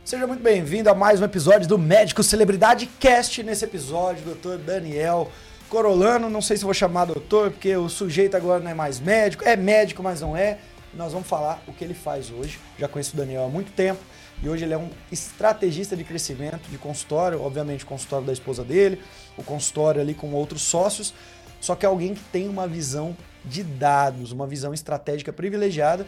Seja muito bem-vindo a mais um episódio do Médico Celebridade Cast. Nesse episódio, Dr. Daniel Corolano, não sei se vou chamar doutor, porque o sujeito agora não é mais médico, é médico, mas não é. Nós vamos falar o que ele faz hoje. Já conheço o Daniel há muito tempo e hoje ele é um estrategista de crescimento de consultório, obviamente o consultório da esposa dele, o consultório ali com outros sócios, só que é alguém que tem uma visão de dados, uma visão estratégica privilegiada.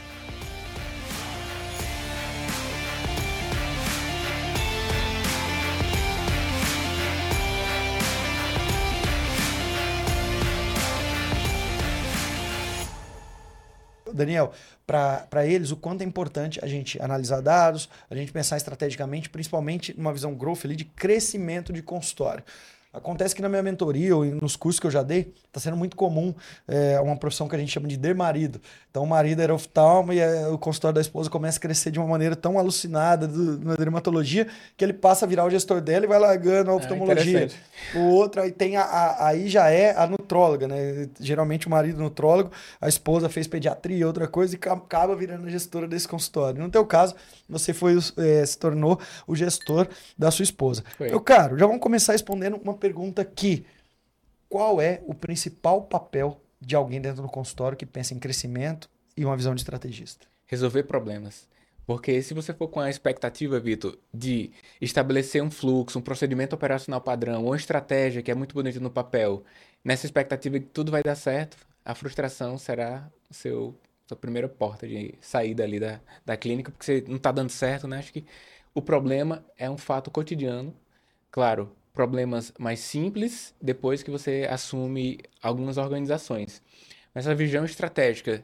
Daniel, para eles, o quanto é importante a gente analisar dados, a gente pensar estrategicamente, principalmente numa visão growth ali de crescimento de consultório. Acontece que na minha mentoria ou nos cursos que eu já dei, está sendo muito comum uma profissão que a gente chama de marido. Então o marido era oftalmo e o consultório da esposa começa a crescer de uma maneira tão alucinada na dermatologia que ele passa a virar o gestor dela e vai largando a oftalmologia. O outro aí tem aí já é a nutróloga, né? Geralmente o marido nutrólogo, a esposa fez pediatria, outra coisa, e acaba virando a gestora desse consultório. No teu caso, você se tornou o gestor da sua esposa. Meu caro, já vamos começar respondendo uma pergunta aqui. Qual é o principal papel de alguém dentro do consultório que pensa em crescimento e uma visão de estrategista? Resolver problemas. Porque se você for com a expectativa, Vitor, de estabelecer um fluxo, um procedimento operacional padrão, ou uma estratégia que é muito bonita no papel, nessa expectativa de que tudo vai dar certo, a frustração será sua primeira porta de saída ali da clínica, porque você não está dando certo, né? Acho que o problema é um fato cotidiano. Claro, problemas mais simples depois que você assume algumas organizações. Mas a visão estratégica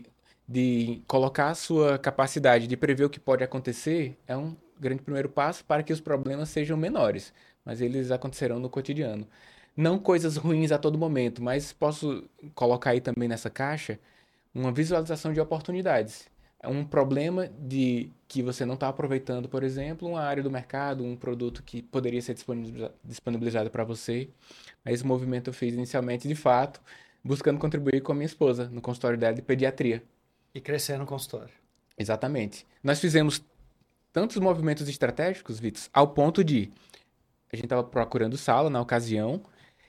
de colocar a sua capacidade de prever o que pode acontecer é um grande primeiro passo para que os problemas sejam menores, mas eles acontecerão no cotidiano. Não coisas ruins a todo momento, mas posso colocar aí também nessa caixa uma visualização de oportunidades. É um problema de que você não está aproveitando, por exemplo, uma área do mercado, um produto que poderia ser disponibilizado para você. Esse movimento eu fiz inicialmente, de fato, buscando contribuir com a minha esposa no consultório dela de pediatria. E crescer no consultório. Exatamente. Nós fizemos tantos movimentos estratégicos, Vitor, ao ponto de a gente estava procurando sala na ocasião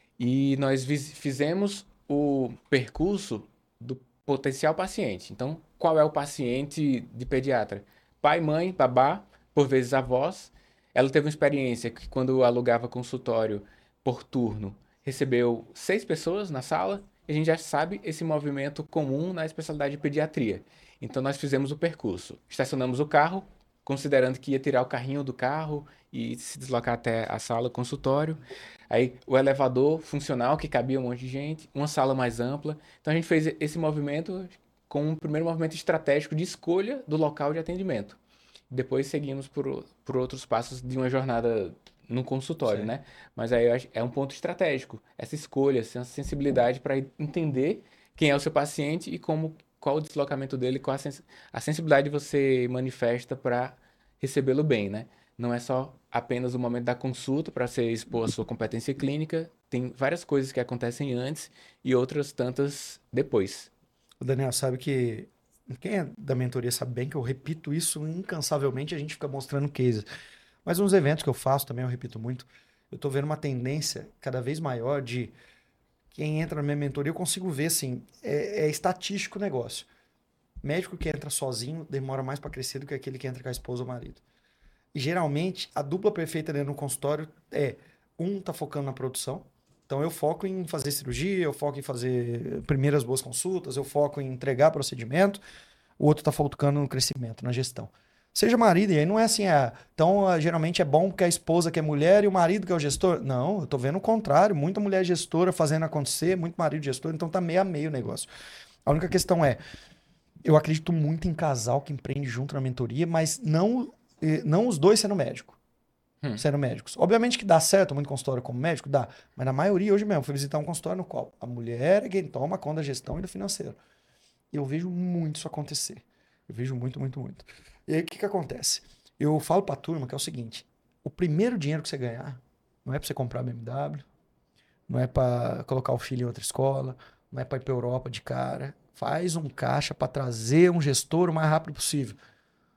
e nós fizemos o percurso do potencial paciente. Então, qual é o paciente de pediatra? Pai, mãe, babá, por vezes avós. Ela teve uma experiência que quando alugava consultório por turno, recebeu 6 pessoas na sala. A gente já sabe esse movimento comum na especialidade de pediatria. Então, nós fizemos o percurso. Estacionamos o carro, considerando que ia tirar o carrinho do carro e se deslocar até a sala, o consultório. Aí, o elevador funcional, que cabia um monte de gente, uma sala mais ampla. Então, a gente fez esse movimento com um primeiro movimento estratégico de escolha do local de atendimento. Depois, seguimos por outros passos de uma jornada no consultório, né? Mas aí é um ponto estratégico, essa escolha, essa sensibilidade para entender quem é o seu paciente e qual o deslocamento dele, qual a sensibilidade você manifesta para recebê-lo bem, né? Não é só apenas o momento da consulta para você expor a sua competência clínica, tem várias coisas que acontecem antes e outras tantas depois. O Daniel sabe que quem é da mentoria sabe bem que eu repito isso incansavelmente, a gente fica mostrando cases. Mas nos eventos que eu faço também, eu repito muito, eu estou vendo uma tendência cada vez maior de quem entra na minha mentoria, eu consigo ver, assim, é estatístico o negócio. Médico que entra sozinho demora mais para crescer do que aquele que entra com a esposa ou o marido. E geralmente, a dupla perfeita dentro do consultório tá focando na produção. Então eu foco em fazer cirurgia, eu foco em fazer primeiras boas consultas, eu foco em entregar procedimento, o outro tá focando no crescimento, na gestão. Seja marido, e aí não é assim, então geralmente é bom porque a esposa que é mulher e o marido que é o gestor. Não, eu tô vendo o contrário, muita mulher gestora fazendo acontecer, muito marido gestor, então tá meio a meio o negócio. A única questão eu acredito muito em casal que empreende junto na mentoria, mas não os dois sendo médico. Sendo médicos. Obviamente que dá certo muito consultório como médico, dá, mas na maioria hoje mesmo, fui visitar um consultório no qual a mulher é quem toma conta da gestão e do financeiro. E eu vejo muito isso acontecer. Eu vejo muito, muito, muito. E aí, o que acontece? Eu falo pra turma que é o seguinte, o primeiro dinheiro que você ganhar não é pra você comprar BMW, não é pra colocar o filho em outra escola, não é pra ir pra Europa de cara. Faz um caixa pra trazer um gestor o mais rápido possível.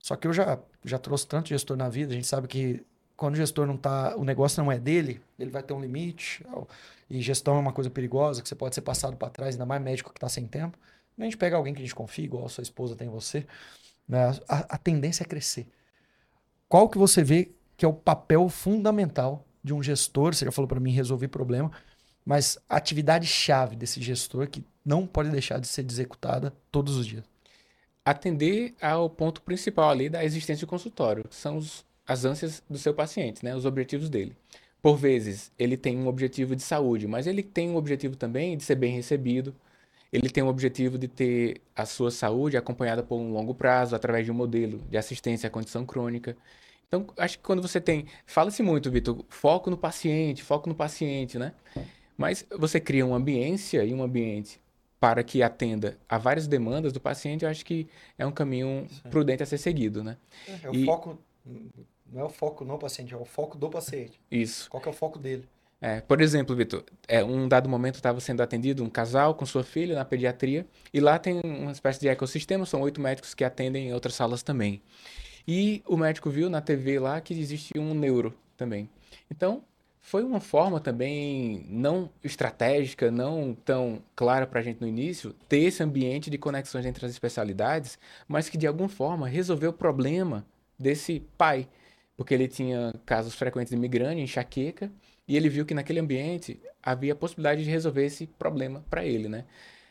Só que eu já trouxe tanto gestor na vida, a gente sabe que quando o gestor não tá, o negócio não é dele, ele vai ter um limite. E gestão é uma coisa perigosa, que você pode ser passado para trás, ainda mais médico que está sem tempo. A gente pega alguém que a gente confia, igual a sua esposa tem em você, né? A tendência é crescer. Qual que você vê que é o papel fundamental de um gestor? Você já falou para mim resolver problema, mas a atividade-chave desse gestor que não pode deixar de ser executada todos os dias. Atender ao ponto principal ali da existência do consultório, que são as ânsias do seu paciente, né? Os objetivos dele. Por vezes, ele tem um objetivo de saúde, mas ele tem um objetivo também de ser bem recebido. Ele tem um objetivo de ter a sua saúde acompanhada por um longo prazo, através de um modelo de assistência à condição crônica. Então, acho que quando você tem. Fala-se muito, Vitor, foco no paciente, né? Mas você cria uma ambiência e um ambiente para que atenda a várias demandas do paciente, eu acho que é um caminho Sim. prudente a ser seguido, né? É o E foco, não é o foco no paciente, é o foco do paciente. isso. Qual que é o foco dele? Por exemplo, Vitor, um dado momento estava sendo atendido um casal com sua filha na pediatria, e lá tem uma espécie de ecossistema, são 8 médicos que atendem em outras salas também. E o médico viu na TV lá que existe um neuro também. Então, foi uma forma também não estratégica, não tão clara para a gente no início, ter esse ambiente de conexões entre as especialidades, mas que de alguma forma resolveu o problema desse pai, porque ele tinha casos frequentes de migrânia, enxaqueca, e ele viu que naquele ambiente havia a possibilidade de resolver esse problema para ele, né?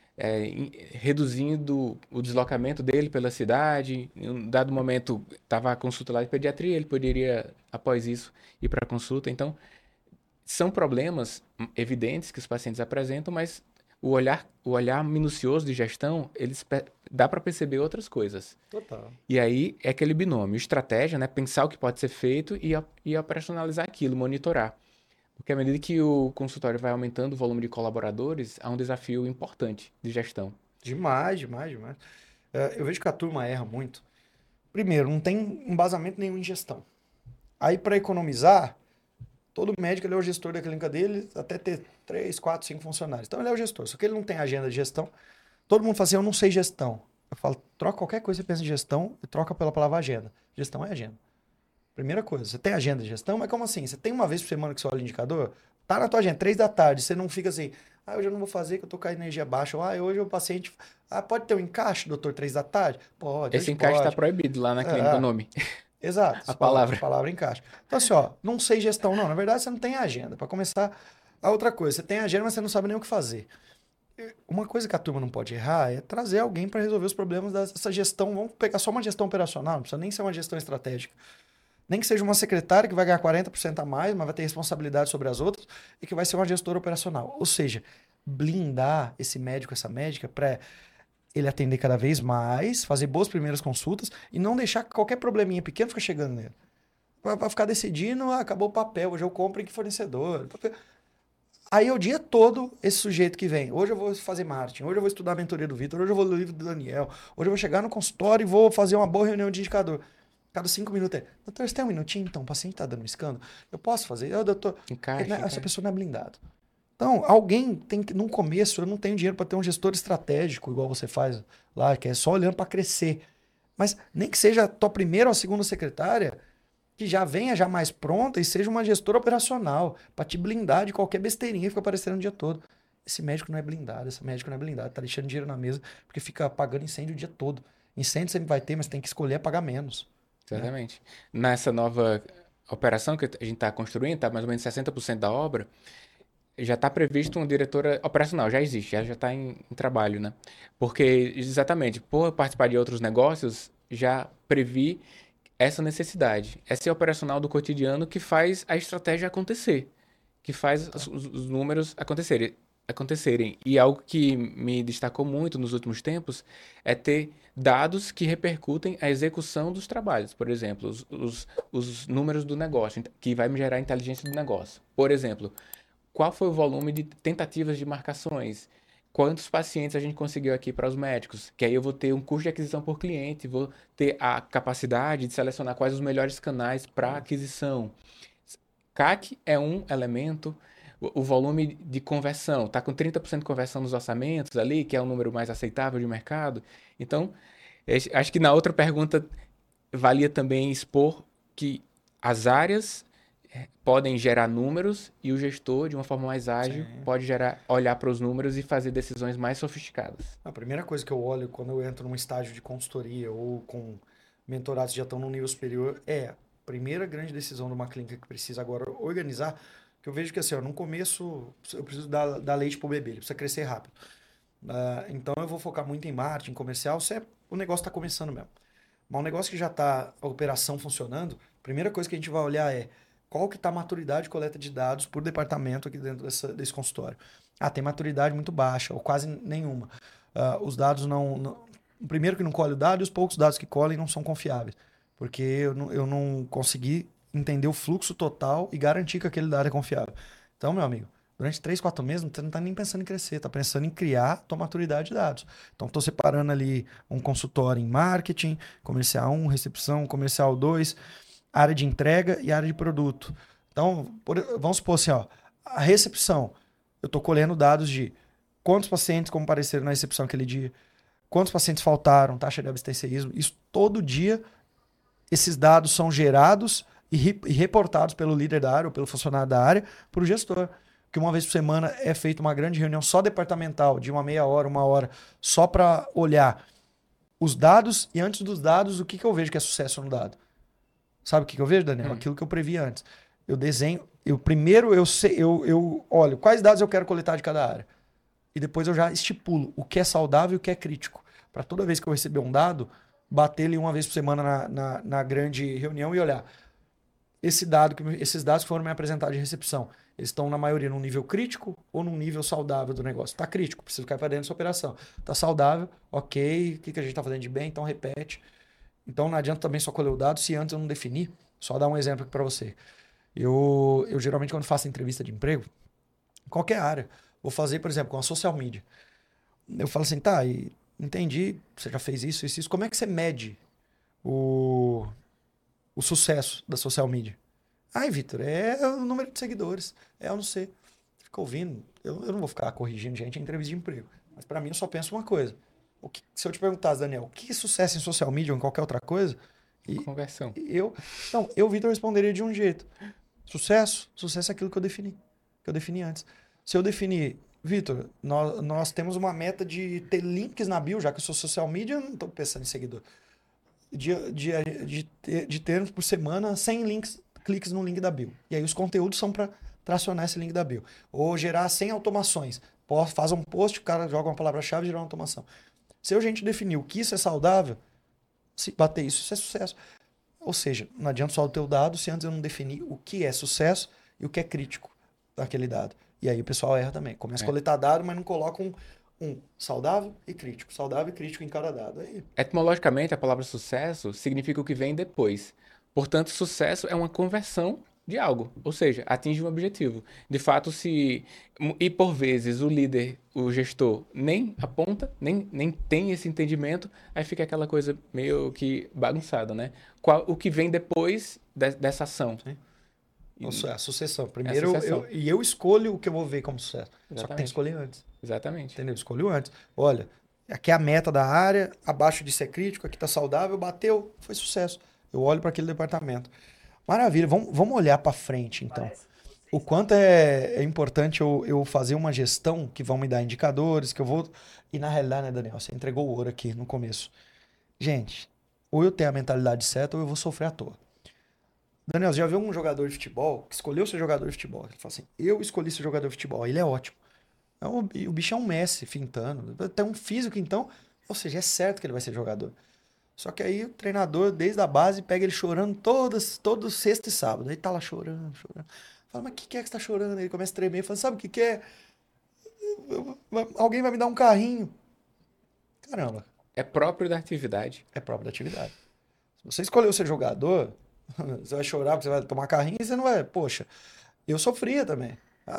Reduzindo o deslocamento dele pela cidade. Em um dado momento, estava a consulta lá de pediatria, ele poderia, após isso, ir para a consulta. Então, são problemas evidentes que os pacientes apresentam, mas o olhar minucioso de gestão, dá para perceber outras coisas. Total. E aí é aquele binômio, estratégia, né? Pensar o que pode ser feito e operacionalizar aquilo, monitorar. Porque à medida que o consultório vai aumentando o volume de colaboradores, há um desafio importante de gestão. Demais, demais, demais. Eu vejo que a turma erra muito. Primeiro, não tem embasamento nenhum em gestão. Aí, para economizar, todo médico ele é o gestor da clínica dele, até ter 3, 4, 5 funcionários. Então, ele é o gestor. Só que ele não tem agenda de gestão. Todo mundo fala assim, eu não sei gestão. Eu falo, troca qualquer coisa que você pensa em gestão e troca pela palavra agenda. Gestão é agenda. Primeira coisa, você tem agenda de gestão, mas como assim? Você tem uma vez por semana que você olha o indicador? Tá na tua agenda, 3 da tarde, você não fica assim, hoje eu não vou fazer que eu tô com a energia baixa, ou hoje o paciente, pode ter um encaixe, doutor, 3 da tarde? Pode, Esse hoje encaixe está pode. proibido lá na clínica, o É, nome, exato, a essa palavra, palavra. palavra encaixe. Então assim, ó, não sei gestão não, na verdade você não tem agenda. Para começar, a outra coisa, você tem agenda, mas você não sabe nem o que fazer. Uma coisa que a turma não pode errar é trazer alguém para resolver os problemas dessa gestão. Vamos pegar só uma gestão operacional, não precisa nem ser uma gestão estratégica. Nem que seja uma secretária que vai ganhar 40% a mais, mas vai ter responsabilidade sobre as outras e que vai ser uma gestora operacional. Ou seja, blindar esse médico, essa médica, para ele atender cada vez mais, fazer boas primeiras consultas e não deixar que qualquer probleminha pequeno fique chegando nele. Vai ficar decidindo, acabou o papel, hoje eu compro em que fornecedor. Aí é o dia todo esse sujeito que vem. Hoje eu vou fazer marketing, hoje eu vou estudar a mentoria do Vitor, hoje eu vou ler o livro do Daniel, hoje eu vou chegar no consultório e vou fazer uma boa reunião de indicador. Cada 5 minutos é, doutor, você tem um minutinho? Então, o paciente está dando um escândalo. Eu posso fazer? Eu, doutor, Encaixe, essa encaixe. pessoa não é blindado. Então, alguém tem que, no começo, eu não tenho dinheiro para ter um gestor estratégico, igual você faz lá, que é só olhando para crescer. Mas nem que seja a tua primeira ou a segunda secretária, que já venha já mais pronta e seja uma gestora operacional, para te blindar de qualquer besteirinha que fica aparecendo o dia todo. Esse médico não é blindado, esse médico não é blindado, tá deixando dinheiro na mesa, porque fica apagando incêndio o dia todo. Incêndio sempre vai ter, mas tem que escolher apagar menos. Né? Exatamente. Nessa nova operação que a gente está construindo, está mais ou menos 60% da obra, já está previsto uma diretora operacional, já existe, já está em trabalho, né? Porque, exatamente, por participar de outros negócios, já previ essa necessidade. Essa é operacional do cotidiano que faz a estratégia acontecer, que faz os números acontecerem. E algo que me destacou muito nos últimos tempos é ter dados que repercutem a execução dos trabalhos. Por exemplo, os números do negócio, que vai me gerar a inteligência do negócio. Por exemplo, qual foi o volume de tentativas de marcações? Quantos pacientes a gente conseguiu aqui para os médicos? Que aí eu vou ter um custo de aquisição por cliente, vou ter a capacidade de selecionar quais os melhores canais para aquisição. CAC é um elemento, o volume de conversão, está com 30% de conversão nos orçamentos ali, que é o número mais aceitável de mercado. Então, acho que na outra pergunta valia também expor que as áreas podem gerar números e o gestor, de uma forma mais ágil, Sim. pode olhar para os números e fazer decisões mais sofisticadas. A primeira coisa que eu olho quando eu entro num estágio de consultoria ou com mentorados que já estão num nível superior é a primeira grande decisão de uma clínica que precisa agora organizar, que eu vejo que assim, ó, no começo eu preciso dar leite pro bebê, ele precisa crescer rápido. Então eu vou focar muito em marketing, comercial, se o negócio está começando mesmo. Mas um negócio que já está a operação funcionando, a primeira coisa que a gente vai olhar é qual que está a maturidade de coleta de dados por departamento aqui dentro desse consultório. Tem maturidade muito baixa, ou quase nenhuma. Os dados primeiro que não colhe o dado e os poucos dados que colhem não são confiáveis. Porque eu não consegui entender o fluxo total e garantir que aquele dado é confiável. Então, meu amigo, durante 3, 4 meses, você não está nem pensando em crescer, está pensando em criar a tua maturidade de dados. Então, estou separando ali um consultório em marketing, comercial 1, recepção, comercial 2, área de entrega e área de produto. Então, vamos supor assim, ó, a recepção, eu estou colhendo dados de quantos pacientes compareceram na recepção aquele dia, quantos pacientes faltaram, taxa de abstencionismo, isso todo dia, esses dados são gerados e reportados pelo líder da área ou pelo funcionário da área para o gestor. Que uma vez por semana é feita uma grande reunião só departamental, de uma meia hora, 1 hora, só para olhar os dados e antes dos dados, o que eu vejo que é sucesso no dado. Sabe o que eu vejo, Daniel? Aquilo que eu previ antes. Eu desenho, primeiro eu olho quais dados eu quero coletar de cada área. E depois eu já estipulo o que é saudável e o que é crítico. Para toda vez que eu receber um dado, bater ele uma vez por semana na grande reunião e olhar. Esses dados que foram me apresentados de recepção, eles estão na maioria num nível crítico ou num nível saudável do negócio. Está crítico, precisa ficar para dentro dessa operação. Está saudável, ok, o que a gente está fazendo de bem, então repete. Então não adianta também só colher o dado se antes eu não definir. Só dar um exemplo aqui para você. Eu geralmente quando faço entrevista de emprego, qualquer área, vou fazer, por exemplo, com a social media. Eu falo assim, tá, entendi, você já fez isso. Como é que você mede o sucesso da social media? Ai, Vitor, é o número de seguidores. Eu não sei. Fica ouvindo. Eu não vou ficar corrigindo gente em entrevista de emprego. Mas para mim eu só penso uma coisa. Se eu te perguntasse, Daniel, o que é sucesso em social media ou em qualquer outra coisa? Conversão. Eu, Vitor, responderia de um jeito. Sucesso é aquilo que eu defini antes. Se eu definir, Vitor, nós temos uma meta de ter links na bio, já que eu sou social media, eu não estou pensando em seguidor. De termos por semana 100 cliques no link da bio. E aí os conteúdos são para tracionar esse link da bio. Ou gerar 100 automações. Faz um post, o cara joga uma palavra-chave e gera uma automação. Se a gente definir o que isso é saudável, se bater isso é sucesso. Ou seja, não adianta só o teu dado se antes eu não definir o que é sucesso e o que é crítico daquele dado. E aí o pessoal erra também. Começa a coletar dado, mas não coloca um saudável e crítico em cada dado. Aí... Etimologicamente, a palavra sucesso significa o que vem depois. Portanto, sucesso é uma conversão de algo, ou seja, atinge um objetivo. De fato, e por vezes o líder, o gestor, nem aponta, nem tem esse entendimento, aí fica aquela coisa meio que bagunçada, né? O que vem depois dessa ação? Sim. A sucessão. Primeiro, eu escolho o que eu vou ver como sucesso. Exatamente. Só que tem que escolher antes. Exatamente. Entendeu? Escolho antes. Olha, aqui é a meta da área, abaixo de ser crítico, aqui está saudável, bateu, foi sucesso. Eu olho para aquele departamento. Maravilha, vamos olhar para frente, então. O quanto é importante eu fazer uma gestão que vão me dar indicadores, que eu vou... E na realidade, né, Daniel, você entregou o ouro aqui no começo. Gente, ou eu tenho a mentalidade certa ou eu vou sofrer à toa. Daniel, você já viu um jogador de futebol que escolheu ser jogador de futebol? Ele fala assim, eu escolhi ser jogador de futebol, ele é ótimo. O bicho é um Messi, fintando. Tem um físico, então... Ou seja, é certo que ele vai ser jogador. Só que aí o treinador, desde a base, pega ele chorando todo sexta e sábado. Aí tá lá chorando. Fala, mas o que é que você tá chorando? Ele começa a tremer. Fala, sabe o que é? Alguém vai me dar um carrinho. Caramba. É próprio da atividade. É próprio da atividade. Se você escolheu ser jogador, você vai chorar porque você vai tomar carrinho e você não vai... Poxa, eu sofria também.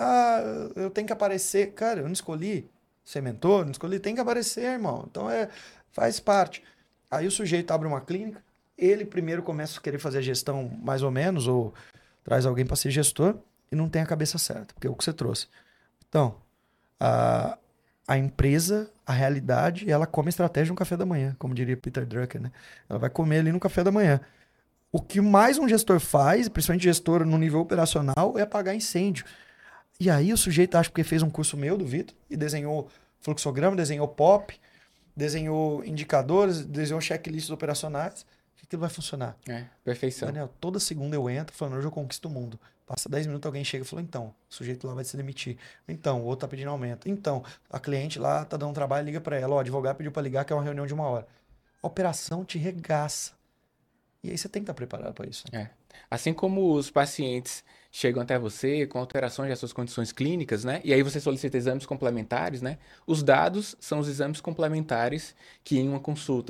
Eu tenho que aparecer. Cara, eu não escolhi ser mentor, não escolhi. Tem que aparecer, irmão. Então faz parte. Aí o sujeito abre uma clínica, ele primeiro começa a querer fazer a gestão mais ou menos, ou traz alguém para ser gestor, e não tem a cabeça certa, porque é o que você trouxe. Então, a empresa a realidade e ela come a estratégia no café da manhã, como diria Peter Drucker, né? Ela vai comer ali no café da manhã. O que mais um gestor faz, principalmente gestor no nível operacional, é apagar incêndio. E aí o sujeito acha porque fez um curso meu do Vitor e desenhou fluxograma, desenhou POP, desenhou indicadores, desenhou checklists operacionais, que aquilo vai funcionar. Perfeição. Daniel, toda segunda eu entro falando, hoje eu conquisto o mundo. Passa 10 minutos, alguém chega e fala, então, o sujeito lá vai se demitir. Então, o outro tá pedindo aumento. Então, a cliente lá tá dando um trabalho, liga para ela, ó, o advogado pediu para ligar, que é uma reunião de 1 hora. A operação te regaça. E aí você tem que estar preparado para isso. Assim como os pacientes chegam até você com alterações das suas condições clínicas, né? E aí você solicita exames complementares, né? Os dados são os exames complementares que em uma consulta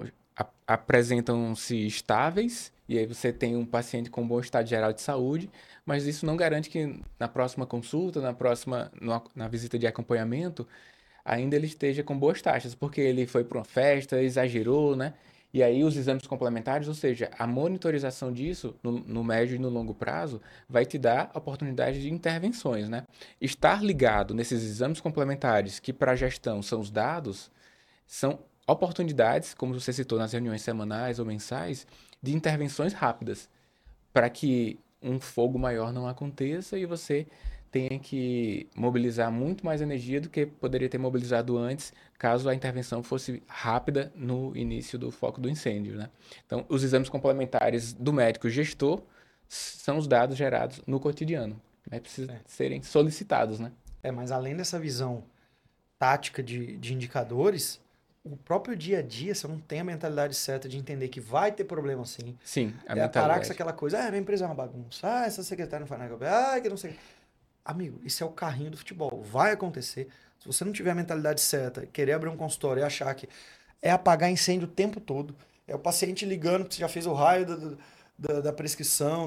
apresentam-se estáveis, e aí você tem um paciente com bom estado geral de saúde, mas isso não garante que na próxima consulta, na visita de acompanhamento, ainda ele esteja com boas taxas, porque ele foi para uma festa, exagerou, né? E aí os exames complementares, ou seja, a monitorização disso no médio e no longo prazo, vai te dar a oportunidade de intervenções, né? Estar ligado nesses exames complementares, que para a gestão são os dados, são oportunidades, como você citou nas reuniões semanais ou mensais, de intervenções rápidas, para que um fogo maior não aconteça e você tenha que mobilizar muito mais energia do que poderia ter mobilizado antes, caso a intervenção fosse rápida no início do foco do incêndio, né? Então, os exames complementares do médico gestor são os dados gerados no cotidiano, mas precisam serem solicitados, né? Mas além dessa visão tática de indicadores, o próprio dia a dia, você não tem a mentalidade certa de entender que vai ter problema sim. Sim, a Parar com mentalidade. aquela coisa, minha empresa é uma bagunça, essa secretária não faz nada, que não sei. Amigo, isso é o carrinho do futebol. Vai acontecer. Se você não tiver a mentalidade certa, querer abrir um consultório e achar que é apagar incêndio o tempo todo, é o paciente ligando que você já fez o raio da prescrição,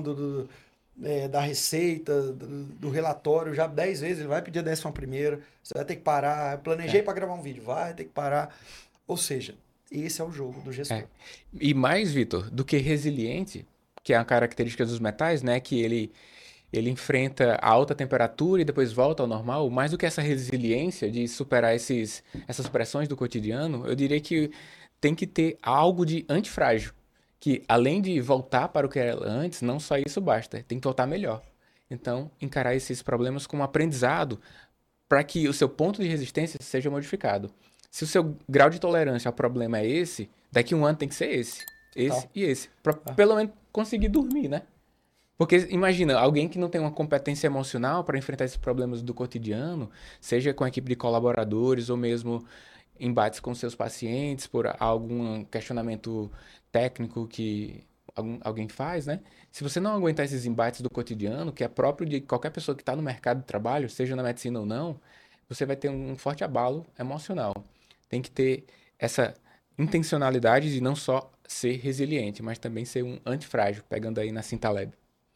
da receita, do relatório já 10 vezes, ele vai pedir a 11ª, você vai ter que parar. Eu planejei para gravar um vídeo, vai ter que parar. Ou seja, esse é o jogo do gestor. E mais, Vitor, do que resiliente, que é a característica dos metais, né? Que ele enfrenta a alta temperatura e depois volta ao normal. Mais do que essa resiliência de superar essas pressões do cotidiano, eu diria que tem que ter algo de antifrágil. Que além de voltar para o que era antes, não só isso basta, tem que voltar melhor. Então, encarar esses problemas como aprendizado para que o seu ponto de resistência seja modificado. Se o seu grau de tolerância ao problema é esse, daqui a um ano tem que ser esse e esse. Para pelo menos conseguir dormir, né? Porque imagina, alguém que não tem uma competência emocional para enfrentar esses problemas do cotidiano, seja com a equipe de colaboradores ou mesmo embates com seus pacientes por algum questionamento técnico que alguém faz, né? Se você não aguentar esses embates do cotidiano, que é próprio de qualquer pessoa que está no mercado de trabalho, seja na medicina ou não, você vai ter um forte abalo emocional. Tem que ter essa intencionalidade de não só ser resiliente, mas também ser um antifrágil, pegando aí na Cintaleb.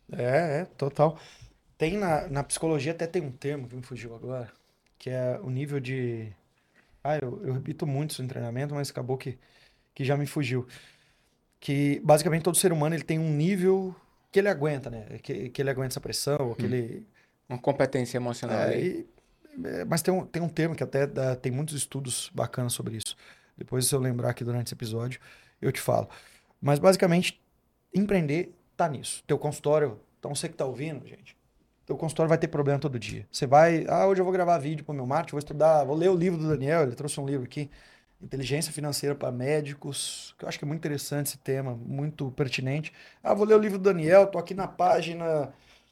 Total. Tem na psicologia até tem um termo que me fugiu agora, que é o nível de... eu repito muito isso em treinamento, mas acabou que já me fugiu. Que basicamente todo ser humano ele tem um nível que ele aguenta, né? Que ele aguenta essa pressão, que ele... Uma competência emocional ali. Mas tem um termo que até tem muitos estudos bacanas sobre isso. Depois, se eu lembrar aqui durante esse episódio, eu te falo. Mas basicamente, empreender tá nisso. Teu consultório, então você que tá ouvindo, gente, teu consultório vai ter problema todo dia. Você vai, hoje eu vou gravar vídeo pro meu marketing, vou estudar, vou ler o livro do Daniel, ele trouxe um livro aqui, Inteligência Financeira para Médicos, que eu acho que é muito interessante esse tema, muito pertinente. Vou ler o livro do Daniel, tô aqui na página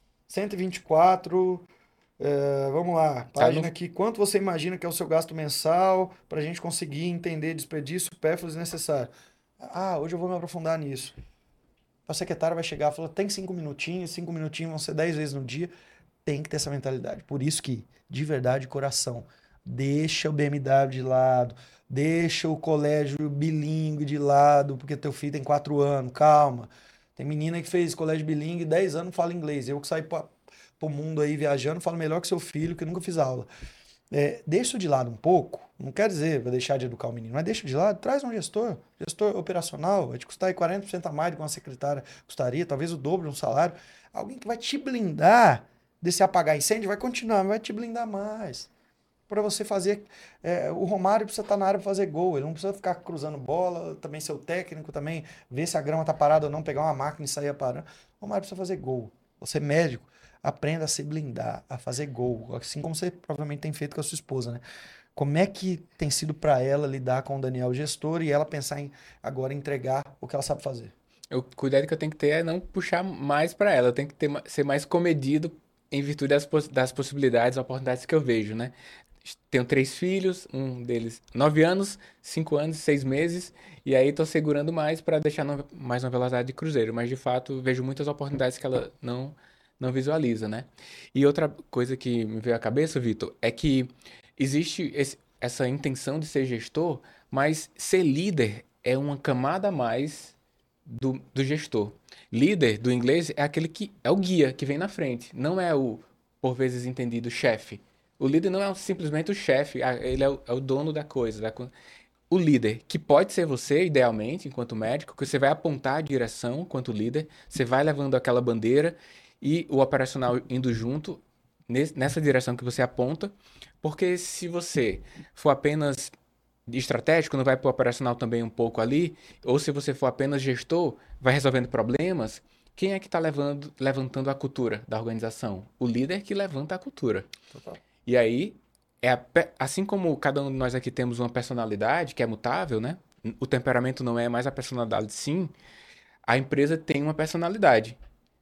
124, vamos lá, página aqui, quanto você imagina que é o seu gasto mensal para a gente conseguir entender desperdício, supérfluo e necessário. Hoje eu vou me aprofundar nisso. A secretária vai chegar e falar, tem 5 minutinhos vão ser 10 vezes no dia. Tem que ter essa mentalidade. Por isso que, de verdade, coração, deixa o BMW de lado, deixa o colégio bilíngue de lado, porque teu filho tem 4 anos, calma. Tem menina que fez colégio bilíngue, 10 anos, fala inglês. Eu que saí pro mundo aí viajando, falo melhor que seu filho, que eu nunca fiz aula. Deixa isso de lado um pouco, não quer dizer vai deixar de educar o menino, mas deixa de lado, traz um gestor operacional, vai te custar aí 40% a mais do que uma secretária custaria, talvez o dobro de um salário. Alguém que vai te blindar desse apagar incêndio, vai continuar, mas vai te blindar mais. para você fazer. O Romário precisa estar na área para fazer gol, ele não precisa ficar cruzando bola, também ser o técnico, também ver se a grama tá parada ou não, pegar uma máquina e sair parando. O Romário precisa fazer gol. Você, médico, aprenda a se blindar, a fazer gol, assim como você provavelmente tem feito com a sua esposa, né? Como é que tem sido para ela lidar com o Daniel gestor e ela pensar em agora entregar o que ela sabe fazer? O cuidado que eu tenho que ter é não puxar mais para ela. Eu tenho que ser mais comedido em virtude das possibilidades, oportunidades que eu vejo, né? Tenho 3 filhos, um deles 9 anos, 5 anos, 6 meses, e aí tô segurando mais para deixar mais uma velocidade de cruzeiro, mas de fato vejo muitas oportunidades que ela não visualiza, né? E outra coisa que me veio à cabeça, Vitor, é que existe essa intenção de ser gestor, mas ser líder é uma camada a mais do gestor. Líder, do inglês, é aquele que é o guia que vem na frente, não é o, por vezes entendido, chefe. O líder não é simplesmente o chefe, ele é o dono da coisa. O líder, que pode ser você, idealmente, enquanto médico, que você vai apontar a direção enquanto líder, você vai levando aquela bandeira e o operacional indo junto nessa direção que você aponta, porque se você for apenas estratégico, não vai para o operacional também um pouco ali, ou se você for apenas gestor, vai resolvendo problemas, quem é que está levantando a cultura da organização? O líder que levanta a cultura. Total. E aí, assim como cada um de nós aqui temos uma personalidade que é mutável, né? O temperamento não é mais a personalidade, sim. A empresa tem uma personalidade.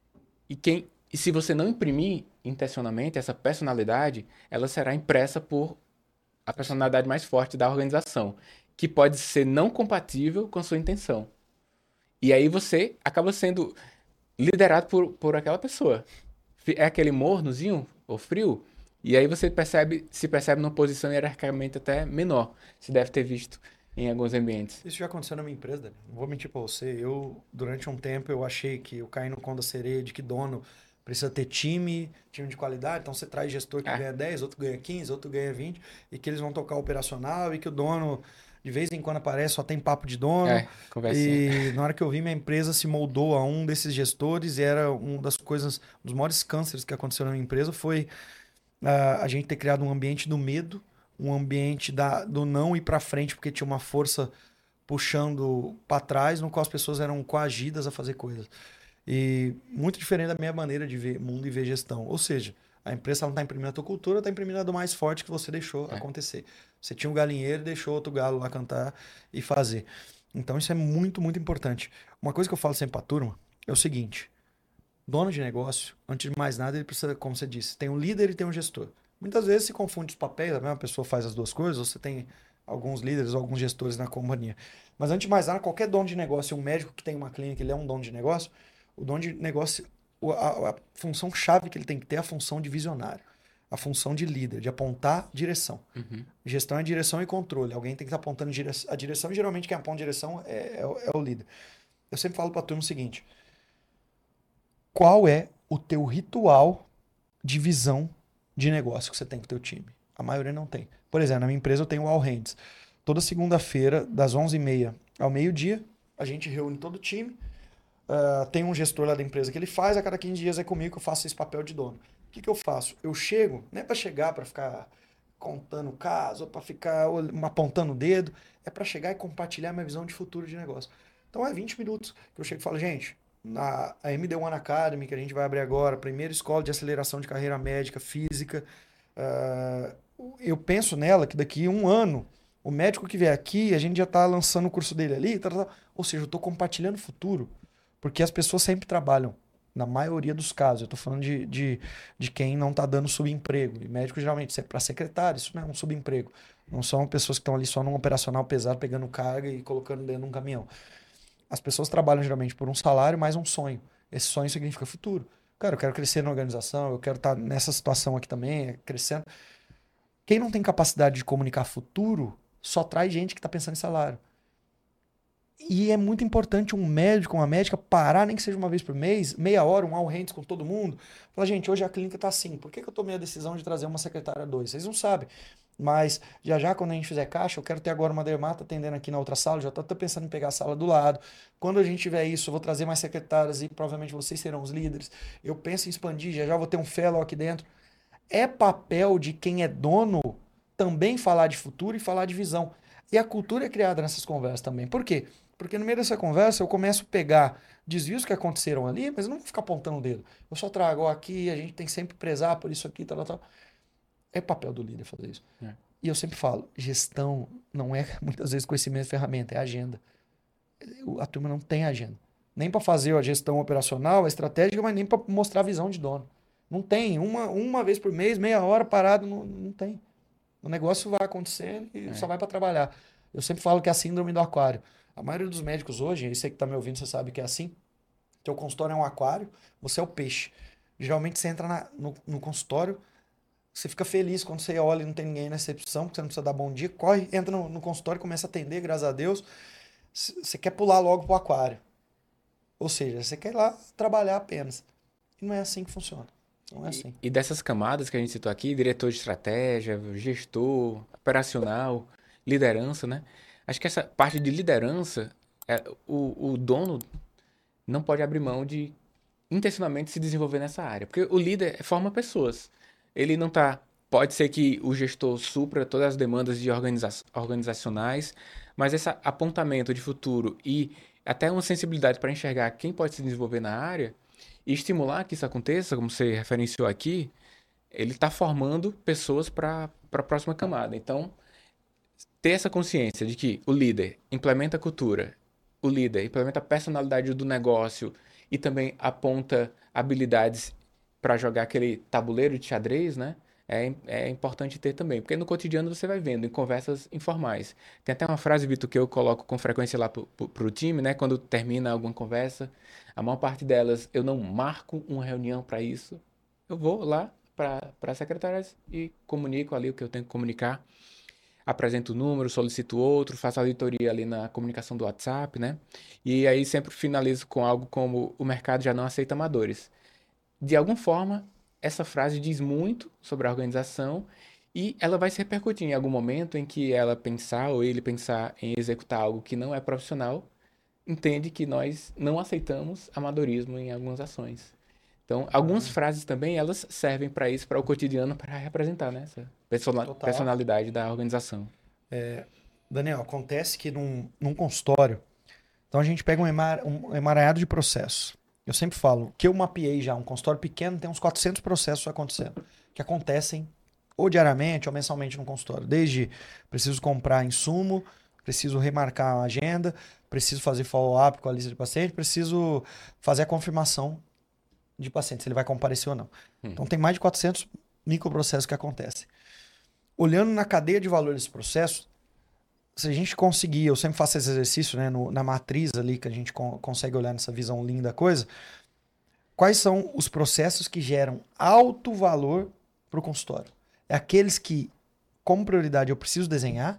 E se você não imprimir intencionalmente essa personalidade, ela será impressa por a personalidade mais forte da organização, que pode ser não compatível com a sua intenção. E aí você acaba sendo liderado por aquela pessoa. É aquele mornozinho, ou frio, e aí você se percebe numa posição hierarquicamente até menor. Você deve ter visto em alguns ambientes. Isso já aconteceu na minha empresa, Dani. Não vou mentir para você. Durante um tempo, eu achei que eu caí no conto da sereia de que dono precisa ter time de qualidade. Então, você traz gestor que Ah, ganha 10, outro ganha 15, outro ganha 20, e que eles vão tocar o operacional e que o dono, de vez em quando aparece, só tem papo de dono. conversinha. E na hora que eu vi, minha empresa se moldou a um desses gestores e era uma das coisas, um dos maiores cânceres que aconteceu na minha empresa foi a gente ter criado um ambiente do medo, um ambiente do não ir para frente, porque tinha uma força puxando para trás, no qual as pessoas eram coagidas a fazer coisas. E muito diferente da minha maneira de ver mundo e ver gestão. Ou seja, a empresa não está imprimindo a tua cultura, está imprimindo a do mais forte que você deixou É. acontecer. Você tinha um galinheiro e deixou outro galo lá cantar e fazer. Então isso é muito, muito importante. Uma coisa que eu falo sempre para a turma é o seguinte: dono de negócio, antes de mais nada, ele precisa, como você disse, tem um líder e tem um gestor. Muitas vezes se confunde os papéis, a mesma pessoa faz as duas coisas, ou você tem alguns líderes ou alguns gestores na companhia. Mas antes de mais nada, qualquer dono de negócio, um médico que tem uma clínica, ele é um dono de negócio, o dono de negócio, a função chave que ele tem que ter é a função de visionário, a função de líder, de apontar direção. Uhum. Gestão é direção e controle. Alguém tem que estar apontando a direção, e geralmente quem aponta direção é o líder. Eu sempre falo para a turma o seguinte: qual é o teu ritual de visão de negócio que você tem com o teu time? A maioria não tem. Por exemplo, na minha empresa eu tenho o All Hands. Toda segunda-feira, das 11h30 ao meio-dia, a gente reúne todo o time. Tem um gestor lá da empresa que ele faz, a cada 15 dias é comigo que eu faço esse papel de dono. O que eu faço? Eu chego, não é para chegar, para ficar contando caso, para ficar apontando o dedo, é para chegar e compartilhar minha visão de futuro de negócio. Então é 20 minutos que eu chego e falo, gente, a MD1 Academy, que a gente vai abrir agora, primeira escola de aceleração de carreira médica, física, eu penso nela que daqui a um ano, o médico que vier aqui, a gente já está lançando o curso dele ali, ou seja, eu estou compartilhando o futuro, porque as pessoas sempre trabalham, na maioria dos casos. Eu estou falando de quem não está dando subemprego. E médico, geralmente, para secretário, isso não é um subemprego. Não são pessoas que estão ali só num operacional pesado, pegando carga e colocando dentro de um caminhão. As pessoas trabalham geralmente por um salário mais um sonho. Esse sonho significa futuro. Cara, eu quero crescer na organização, eu quero estar nessa situação aqui também, crescendo. Quem não tem capacidade de comunicar futuro, só traz gente que está pensando em salário. E é muito importante um médico, uma médica, parar, nem que seja uma vez por mês, meia hora, um all hands com todo mundo. Falar, gente, hoje a clínica está assim. Por que eu tomei a decisão de trazer uma secretária 2? Vocês não sabem. Mas já quando a gente fizer caixa, eu quero ter agora uma dermata atendendo aqui na outra sala. Já estou pensando em pegar a sala do lado. Quando a gente tiver isso, eu vou trazer mais secretárias e provavelmente vocês serão os líderes. Eu penso em expandir, já vou ter um fellow aqui dentro. É papel de quem é dono também falar de futuro e falar de visão. E a cultura é criada nessas conversas também. Por quê? Porque no meio dessa conversa eu começo a pegar desvios que aconteceram ali, mas eu não vou ficar apontando o dedo. Eu só trago, ó, aqui a gente tem que sempre prezar por isso aqui, tal, tal, tal. É papel do líder fazer isso. É. E eu sempre falo, gestão não é muitas vezes conhecimento de ferramenta, é agenda. A turma não tem agenda. Nem para fazer a gestão operacional, a estratégica, mas nem para mostrar a visão de dono. Não tem. Uma vez por mês, meia hora parado, não tem. O negócio vai acontecendo e só vai para trabalhar. Eu sempre falo que é a síndrome do aquário. A maioria dos médicos hoje, e você que está me ouvindo, você sabe que é assim. Teu consultório é um aquário, você é o peixe. Geralmente você entra no consultório, você fica feliz quando você olha e não tem ninguém na recepção, porque você não precisa dar bom dia, corre, entra no consultório, começa a atender, graças a Deus. Você quer pular logo pro aquário. Ou seja, você quer ir lá trabalhar apenas. E não é assim que funciona. Não é assim. E dessas camadas que a gente citou aqui, diretor de estratégia, gestor, operacional, liderança, né? Acho que essa parte de liderança, o dono não pode abrir mão de intencionalmente se desenvolver nessa área. Porque o líder forma pessoas. Ele não tá. Pode ser que o gestor supra todas as demandas de organizacionais, mas esse apontamento de futuro e até uma sensibilidade para enxergar quem pode se desenvolver na área e estimular que isso aconteça, como você referenciou aqui, ele está formando pessoas para a próxima camada. Então, ter essa consciência de que o líder implementa a cultura, o líder implementa a personalidade do negócio e também aponta habilidades para jogar aquele tabuleiro de xadrez, né? É importante ter também, porque no cotidiano você vai vendo, em conversas informais. Tem até uma frase, Vitor, que eu coloco com frequência lá pro time, né? Quando termina alguma conversa, a maior parte delas eu não marco uma reunião para isso. Eu vou lá para as secretárias e comunico ali o que eu tenho que comunicar. Apresento o número, solicito outro, faço a auditoria ali na comunicação do WhatsApp, né? E aí sempre finalizo com algo como o mercado já não aceita amadores. De alguma forma, essa frase diz muito sobre a organização e ela vai se repercutir em algum momento em que ela pensar ou ele pensar em executar algo que não é profissional, entende que nós não aceitamos amadorismo em algumas ações. Então, algumas frases também, elas servem para isso, para o cotidiano, para representar, né, essa Total. personalidade da organização. Daniel, acontece que num consultório, então a gente pega um emaranhado de processos. Eu sempre falo que eu mapeei já um consultório pequeno, tem uns 400 processos acontecendo, que acontecem ou diariamente ou mensalmente no consultório. Desde preciso comprar insumo, preciso remarcar a agenda, preciso fazer follow-up com a lista de pacientes, preciso fazer a confirmação de paciente, se ele vai comparecer ou não. Então tem mais de 400 microprocessos que acontecem. Olhando na cadeia de valor desse processo, se a gente conseguir, eu sempre faço esse exercício, né, na matriz ali, que a gente consegue olhar nessa visão linda da coisa, quais são os processos que geram alto valor para o consultório? É aqueles que, como prioridade, eu preciso desenhar,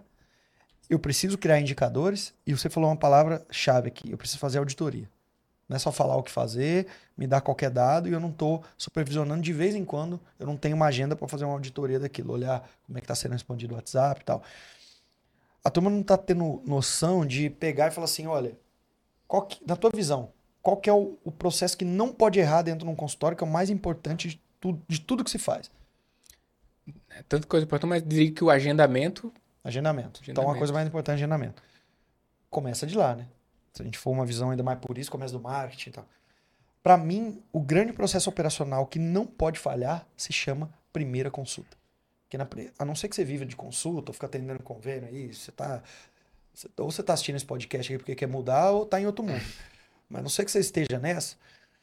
eu preciso criar indicadores, e você falou uma palavra-chave aqui, eu preciso fazer auditoria. Não é só falar o que fazer, me dar qualquer dado, e eu não estou supervisionando de vez em quando, eu não tenho uma agenda para fazer uma auditoria daquilo, olhar como é que está sendo respondido o WhatsApp e tal. A turma não está tendo noção de pegar e falar assim, olha, na tua visão, qual que é o processo que não pode errar dentro de um consultório, que é o mais importante de tudo que se faz? É tanta coisa importante, mas diria que o agendamento... Agendamento. Então, a coisa mais importante é agendamento. Começa de lá, né? Se a gente for uma visão ainda mais por isso, começa do marketing e tal. Para mim, o grande processo operacional que não pode falhar se chama primeira consulta. A não ser que você viva de consulta, ou fica atendendo convênio aí, ou você tá assistindo esse podcast aqui porque quer mudar, ou tá em outro mundo. Mas a não ser que você esteja nessa,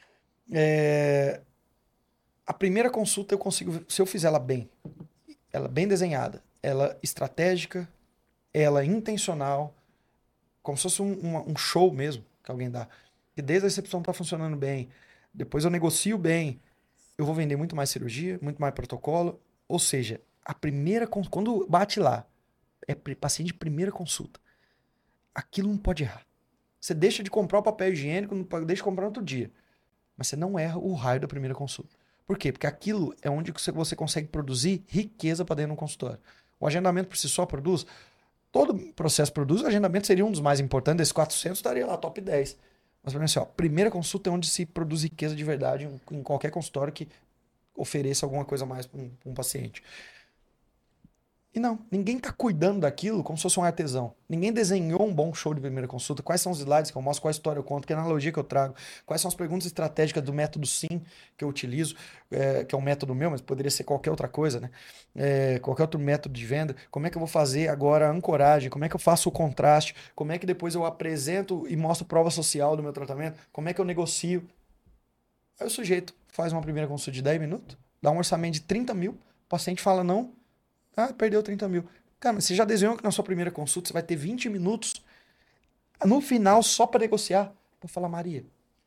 a primeira consulta eu consigo, se eu fizer ela bem desenhada, ela estratégica, ela intencional, como se fosse um show mesmo que alguém dá. E desde a recepção tá funcionando bem, depois eu negocio bem, eu vou vender muito mais cirurgia, muito mais protocolo, ou seja, quando bate lá, é paciente de primeira consulta, aquilo não pode errar. Você deixa de comprar o papel higiênico, deixa de comprar no outro dia, mas você não erra o raio da primeira consulta. Por quê? Porque aquilo é onde você consegue produzir riqueza para dentro de um consultório. O agendamento por si só produz, todo processo produz, o agendamento seria um dos mais importantes, desses 400 estaria lá, top 10. Mas para mim assim, ó, primeira consulta é onde se produz riqueza de verdade em qualquer consultório que ofereça alguma coisa a mais para um paciente. E não, ninguém tá cuidando daquilo como se fosse um artesão. Ninguém desenhou um bom show de primeira consulta. Quais são os slides que eu mostro, qual a história eu conto, que analogia que eu trago, quais são as perguntas estratégicas do método SIM que eu utilizo, que é um método meu, mas poderia ser qualquer outra coisa, né? Qualquer outro método de venda. Como é que eu vou fazer agora a ancoragem? Como é que eu faço o contraste? Como é que depois eu apresento e mostro prova social do meu tratamento? Como é que eu negocio? Aí o sujeito faz uma primeira consulta de 10 minutos, dá um orçamento de 30 mil, o paciente fala não. Ah, perdeu 30 mil. Cara, mas você já desenhou que na sua primeira consulta você vai ter 20 minutos no final só para negociar? Para falar, Maria,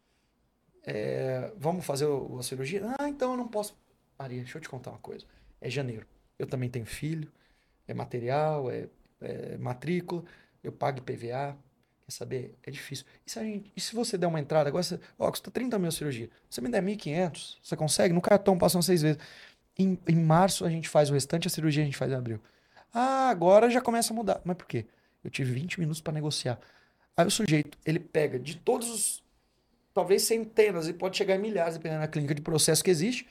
vamos fazer a cirurgia? Ah, então eu não posso. Maria, deixa eu te contar uma coisa. É janeiro. Eu também tenho filho, é material, é matrícula, eu pago IPVA. Quer saber? É difícil. E se você der uma entrada, agora você, ó, custa 30 mil a cirurgia. Você me der 1.500, você consegue? No cartão passam 6 vezes. Em março a gente faz o restante, a cirurgia a gente faz em abril. Ah, agora já começa a mudar. Mas por quê? Eu tive 20 minutos para negociar. Aí o sujeito, ele pega de todos os, talvez centenas, e pode chegar a milhares, dependendo da clínica de processo que existe,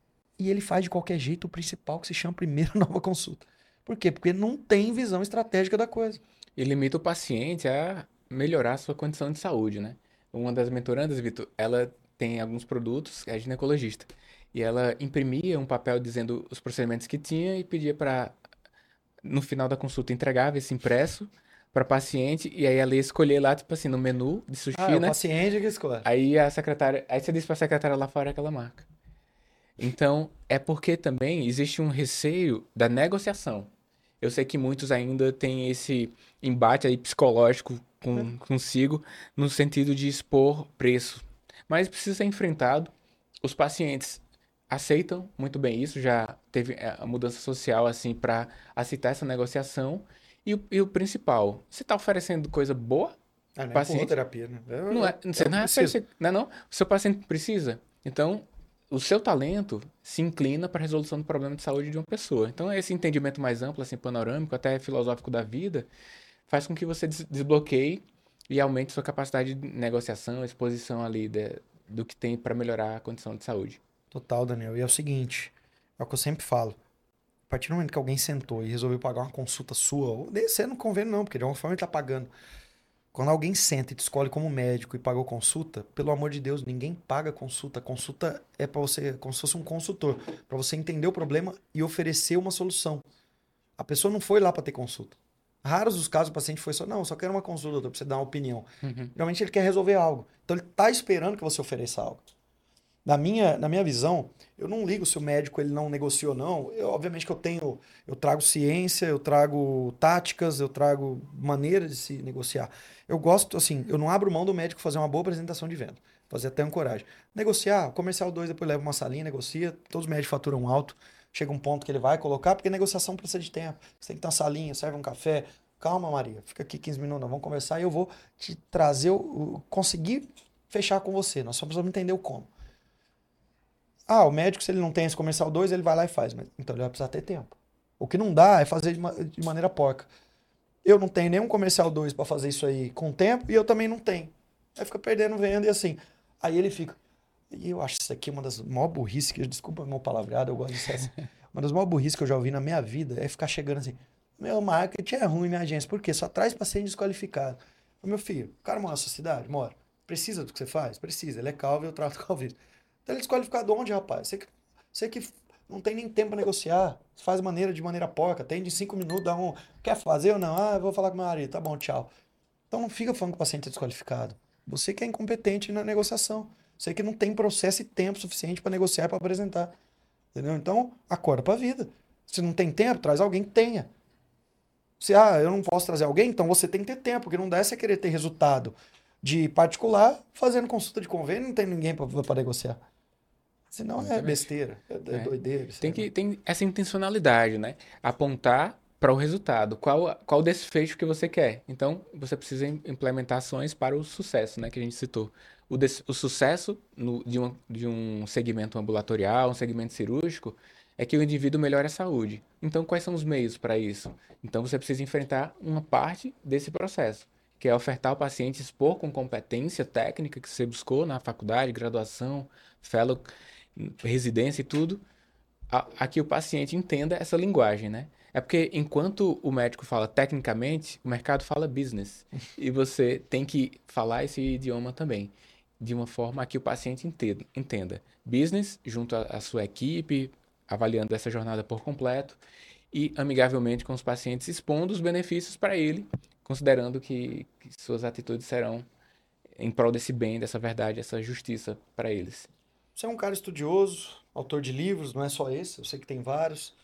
e ele faz de qualquer jeito o principal, que se chama primeira nova consulta. Por quê? Porque não tem visão estratégica da coisa. E limita o paciente a melhorar a sua condição de saúde, né? Uma das mentorandas, Vitor, ela tem alguns produtos, é ginecologista. E ela imprimia um papel dizendo os procedimentos que tinha e pedia para, no final da consulta, entregava esse impresso para paciente e aí ela ia escolher lá, tipo assim, no menu de Ah, é sushi, o né? paciente que escolhe. Aí a secretária, aí você disse para a secretária lá fora aquela marca. Então, é porque também existe um receio da negociação. Eu sei que muitos ainda têm esse embate aí psicológico consigo, no sentido de expor preço. Mas precisa ser enfrentado. Os pacientes aceitam muito bem isso, já teve a mudança social assim para aceitar essa negociação. E o principal, você está oferecendo coisa boa Ah, pro não empurrou paciente? terapia, né? Não é, você Eu não é, preciso. não é não? O seu paciente precisa. Então, o seu talento se inclina para a resolução do problema de saúde de uma pessoa. Então, esse entendimento mais amplo, assim, panorâmico, até filosófico da vida, faz com que você desbloqueie e aumente sua capacidade de negociação, exposição ali do que tem para melhorar a condição de saúde. Total, Daniel. E é o seguinte, é o que eu sempre falo. A partir do momento que alguém sentou e resolveu pagar uma consulta sua, ou você não convém não, porque de alguma forma ele está pagando. Quando alguém senta e te escolhe como médico e pagou consulta, pelo amor de Deus, ninguém paga consulta. Consulta é para você, como se fosse um consultor, para você entender o problema e oferecer uma solução. A pessoa não foi lá para ter consulta. Raros os casos o paciente foi só, não, eu só quero uma consulta, doutor, para você dar uma opinião. Uhum. Geralmente ele quer resolver algo. Então ele está esperando que você ofereça algo. Na minha visão, eu não ligo se o médico ele não negocia ou não. Obviamente que eu trago ciência, eu trago táticas, eu trago maneiras de se negociar. Eu gosto, assim, eu não abro mão do médico fazer uma boa apresentação de venda, fazer até ancoragem. Negociar, comercial 2 depois leva uma salinha, negocia, todos os médicos faturam alto, chega um ponto que ele vai colocar, porque negociação precisa de tempo. Você tem que ter uma salinha, serve um café. Calma, Maria, fica aqui 15 minutos, nós vamos conversar e eu vou te trazer, conseguir fechar com você. Nós só precisamos entender o como. Ah, o médico, se ele não tem esse comercial 2 ele vai lá e faz. Mas, então ele vai precisar ter tempo. O que não dá é fazer de maneira porca. Eu não tenho nenhum comercial 2 para fazer isso aí com tempo e eu também não tenho. Aí fica perdendo venda e assim. Aí ele fica. E eu acho isso aqui uma das maiores burrices que. Desculpa o meu palavreado, eu gosto de ser assim. Uma das maiores burrices que eu já ouvi na minha vida é ficar chegando assim. Meu marketing é ruim, minha agência. Por quê? Só traz paciente desqualificado. Meu filho, o cara mora na sua cidade? Mora. Precisa do que você faz? Precisa. Ele é calvo e eu trato calvície. Então ele desqualificado onde, rapaz? Você que não tem nem tempo para negociar. Faz de maneira porca. Tem de 5 minutos, dá um. Quer fazer ou não? Ah, eu vou falar com meu marido. Tá bom, tchau. Então não fica falando que o paciente é desqualificado. Você que é incompetente na negociação. Você que não tem processo e tempo suficiente para negociar, para apresentar. Entendeu? Então, acorda para a vida. Se não tem tempo, traz alguém que tenha. Se, eu não posso trazer alguém, então você tem que ter tempo, porque não dá você querer ter resultado de particular fazendo consulta de convênio, não tem ninguém para negociar. Senão é Exatamente. besteira, é É. doideira. Tem essa intencionalidade, né? Apontar para o resultado. Qual o desfecho que você quer? Então, você precisa implementar ações para o sucesso, né? Que a gente citou. O sucesso de um segmento ambulatorial, um segmento cirúrgico, é que o indivíduo melhore a saúde. Então, quais são os meios para isso? Então, você precisa enfrentar uma parte desse processo, que é ofertar ao paciente expor com competência técnica que você buscou na faculdade, graduação, fellow, residência e tudo, a que o paciente entenda essa linguagem, né? É porque enquanto o médico fala tecnicamente, o mercado fala business. E você tem que falar esse idioma também, de uma forma a que o paciente entenda. Business, junto à sua equipe, avaliando essa jornada por completo, e amigavelmente com os pacientes, expondo os benefícios para ele, considerando que suas atitudes serão em prol desse bem, dessa verdade, essa justiça para eles. Você é um cara estudioso, autor de livros, não é só esse, eu sei que tem vários.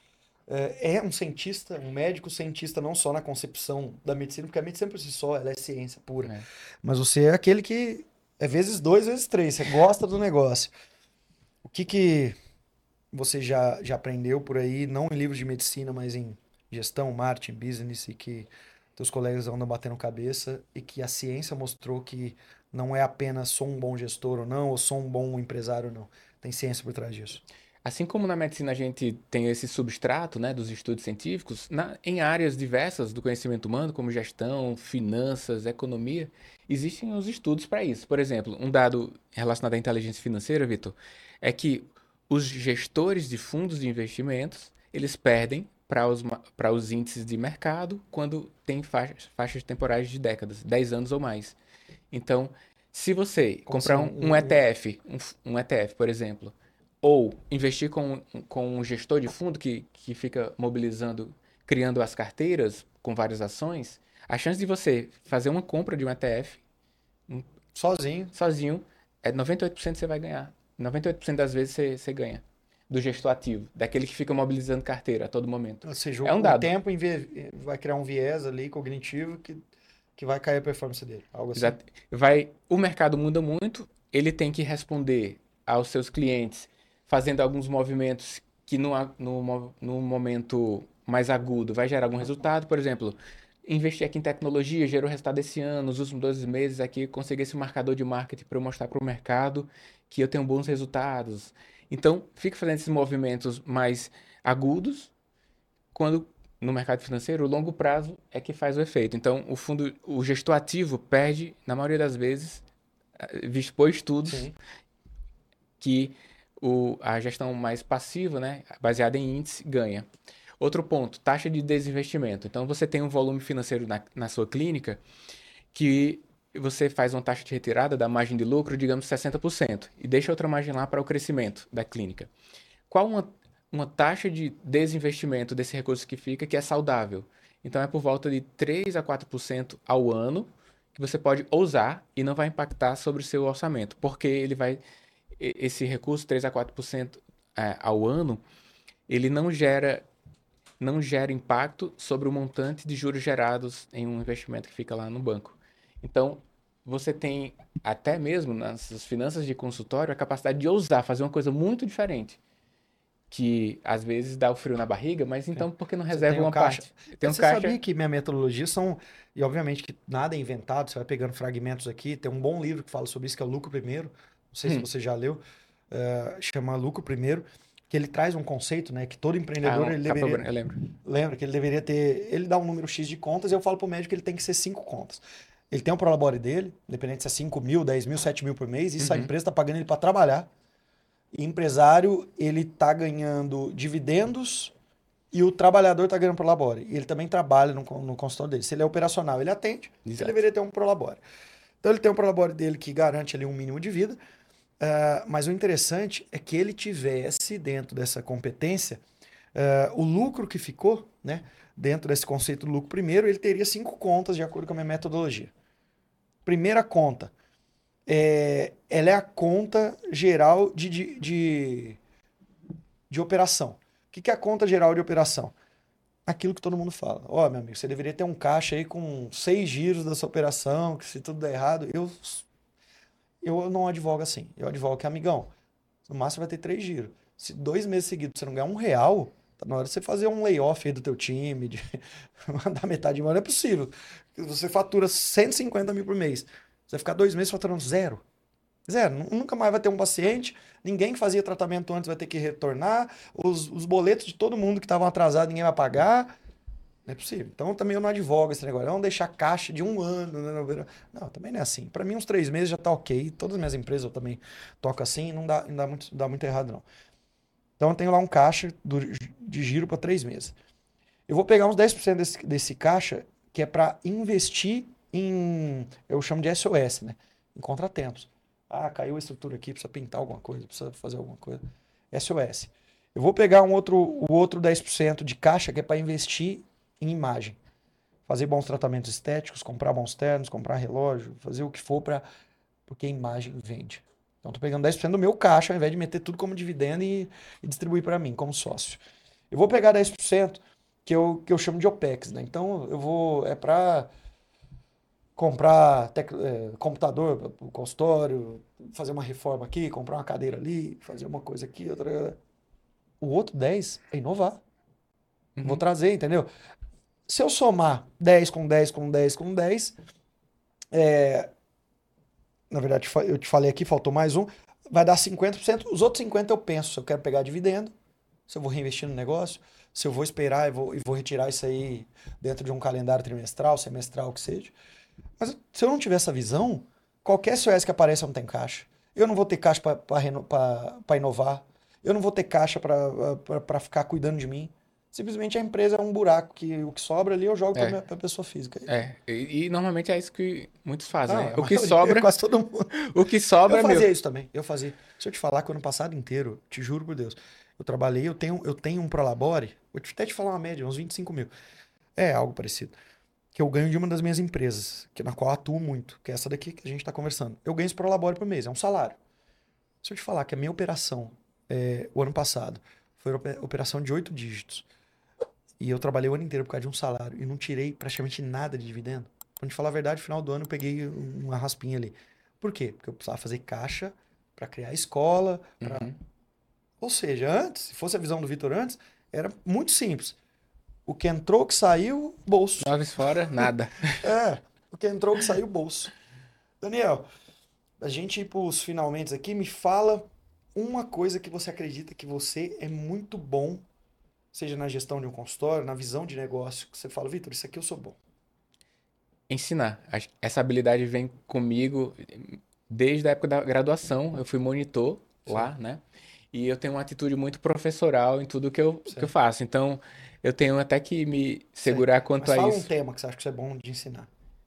É um cientista, um médico cientista, não só na concepção da medicina, porque a medicina por si só, ela é ciência pura. Né? Mas você é aquele que é vezes dois, vezes três, você gosta do negócio. O que você já aprendeu por aí, não em livros de medicina, mas em gestão, marketing, business, e que teus colegas andam batendo cabeça, e que a ciência mostrou que não é apenas sou um bom gestor ou não, ou sou um bom empresário ou não. Tem ciência por trás disso. Assim como na medicina a gente tem esse substrato, né, dos estudos científicos, em áreas diversas do conhecimento humano, como gestão, finanças, economia, existem os estudos para isso. Por exemplo, um dado relacionado à inteligência financeira, Vitor, é que os gestores de fundos de investimentos, eles perdem para os índices de mercado quando tem faixas temporais de décadas, 10 anos ou mais. Então, se você Como assim, comprar um ETF, um ETF, por exemplo, ou investir com um gestor de fundo que fica mobilizando, criando as carteiras com várias ações, a chance de você fazer uma compra de um ETF sozinho, sozinho é 98% você vai ganhar. 98% das vezes você ganha. Do gestor ativo, daquele que fica mobilizando carteira a todo momento. ou seja, É um o dado. tempo vai criar um viés ali cognitivo que vai cair a performance dele, algo assim. O mercado muda muito, ele tem que responder aos seus clientes fazendo alguns movimentos que no momento mais agudo vai gerar algum resultado. Por exemplo, investir aqui em tecnologia gerou resultado esse ano, nos últimos 12 meses aqui, consegui esse marcador de marketing para eu mostrar para o mercado que eu tenho bons resultados. Então, fica fazendo esses movimentos mais agudos quando no mercado financeiro, o longo prazo é que faz o efeito. Então, o gestor ativo perde, na maioria das vezes, visto por estudos, Sim. que a gestão mais passiva, né, baseada em índice, ganha. Outro ponto, taxa de desinvestimento. Então, você tem um volume financeiro na sua clínica que você faz uma taxa de retirada da margem de lucro, digamos, 60%, e deixa outra margem lá para o crescimento da clínica. Qual uma taxa de desinvestimento desse recurso que fica que é saudável? Então, é por volta de 3 a 4% ao ano que você pode usar e não vai impactar sobre o seu orçamento, porque esse recurso, 3 a 4% ao ano, ele não gera impacto sobre o montante de juros gerados em um investimento que fica lá no banco. Então, você tem, até mesmo nas suas finanças de consultório, a capacidade de ousar fazer uma coisa muito diferente, que às vezes dá o frio na barriga, mas então por que não Você reserva tem o uma caixa. parte? Tem um Você sabia caixa. que minha metodologia são. E obviamente que nada é inventado, você vai pegando fragmentos aqui. Tem um bom livro que fala sobre isso, que é o Lucro Primeiro. Não sei se você já leu. Chama Lucro Primeiro. Que ele traz um conceito, né? Que todo empreendedor ele Capa deveria. branca, eu lembro. Lembra que ele deveria ter. Ele dá um número X de contas e eu falo pro médico que ele tem que ser 5 contas. Ele tem um prolabore dele, independente se é 5 mil, 10 mil, 7 mil por mês. Isso a Uhum. empresa está pagando ele para trabalhar. E empresário, ele tá ganhando dividendos e o trabalhador está ganhando prolabore. E ele também trabalha no consultório dele. Se ele é operacional, ele atende, ele Exato. deveria ter um prolabore. Então ele tem um prolabore dele que garante ali um mínimo de vida. Mas o interessante é que ele tivesse dentro dessa competência o lucro que ficou, né? Dentro desse conceito do lucro primeiro, ele teria 5 contas de acordo com a minha metodologia. Primeira conta, ela é a conta geral de operação. O que é a conta geral de operação? Aquilo que todo mundo fala. Ó, meu amigo, você deveria ter um caixa aí com 6 giros da sua operação, que se tudo der errado, eu não advogo assim. Eu advogo que, amigão, no máximo vai ter 3 giros. Se 2 meses seguidos você não ganhar R$ 1, tá na hora de você fazer um layoff aí do teu time, de mandar metade embora. Não é possível. Você fatura 150 mil por mês. Você vai ficar 2 meses faturando zero. Zero. Nunca mais vai ter um paciente. Ninguém que fazia tratamento antes vai ter que retornar. Os boletos de todo mundo que estavam atrasados, ninguém vai pagar. Não é possível. Então também eu não advogo esse negócio. Vamos deixar caixa de um ano. Né? Não, também não é assim. Para mim, uns 3 meses já tá ok. Todas as minhas empresas eu também toco assim. Não dá muito errado, não. Então eu tenho lá um caixa de giro para 3 meses. Eu vou pegar uns 10% desse caixa que é para investir em, eu chamo de SOS, né? Em contratempos. Ah, caiu a estrutura aqui, precisa pintar alguma coisa, precisa fazer alguma coisa. SOS. Eu vou pegar o outro 10% de caixa que é para investir em imagem. Fazer bons tratamentos estéticos, comprar bons ternos, comprar relógio, fazer o que for porque a imagem vende. Então, estou pegando 10% do meu caixa, ao invés de meter tudo como dividendo e distribuir para mim, como sócio. Eu vou pegar 10% que eu chamo de OPEX, né? Então, é para comprar computador para o consultório, fazer uma reforma aqui, comprar uma cadeira ali, fazer uma coisa aqui, outra. O outro 10 é inovar. Vou Uhum. trazer, entendeu? Se eu somar 10 com 10 com 10 com 10, na verdade, eu te falei aqui, faltou mais um, vai dar 50%. Os outros 50% eu penso se eu quero pegar dividendo, se eu vou reinvestir no negócio, se eu vou esperar e vou retirar isso aí dentro de um calendário trimestral, semestral, o que seja. Mas se eu não tiver essa visão, qualquer SOS que apareça não tem caixa. Eu não vou ter caixa para inovar. Eu não vou ter caixa para ficar cuidando de mim. Simplesmente a empresa é um buraco que o que sobra ali eu jogo É, para a pessoa física. e normalmente é isso que muitos fazem, Não, né? a O que maioria, sobra, quase todo mundo. o que Eu sobra, meu. fazia isso também. Eu fazia. Se eu te falar que o ano passado inteiro, te juro por Deus, eu trabalhei, eu tenho um Prolabore, vou até te falar uma média, uns 25 mil. É algo parecido. Que eu ganho de uma das minhas empresas, na qual eu atuo muito, que é essa daqui que a gente está conversando. Eu ganho esse Prolabore por mês, é um salário. Se eu te falar que a minha operação, o ano passado, foi uma operação de 8 dígitos, e eu trabalhei o ano inteiro por causa de um salário, e não tirei praticamente nada de dividendo. Pra te falar a verdade, no final do ano eu peguei uma raspinha ali. Por quê? Porque eu precisava fazer caixa para criar escola, Uhum. ou seja, antes, se fosse a visão do Vitor antes, era muito simples. O que entrou, o que saiu, bolso. Noves fora, nada. O que entrou, o que saiu, bolso. Daniel, a gente ir pros finalmente aqui, me fala uma coisa que você acredita que você é muito bom, seja na gestão de um consultório, na visão de negócio, que você fala, Vitor, isso aqui eu sou bom. Ensinar. Essa habilidade vem comigo desde a época da graduação. Eu fui monitor Sim, lá, né? E eu tenho uma atitude muito professoral em tudo que eu sim, faço. Então, eu tenho até que me sim. segurar quanto Mas a fala um isso. tema que você acha que você é bom de ensinar.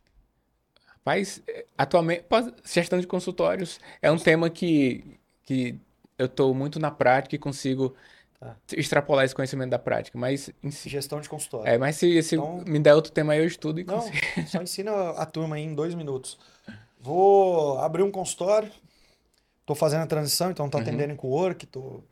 Mas, atualmente, gestão de consultórios é um tema que eu estou muito na prática e consigo Tá? extrapolar esse conhecimento da prática. Mas, Gestão de consultório. mas se Então, me der outro tema aí, eu estudo e consigo. não, só ensina a turma aí em 2 minutos. Vou abrir um consultório, tô fazendo a transição, então tô Uhum. atendendo em cowork,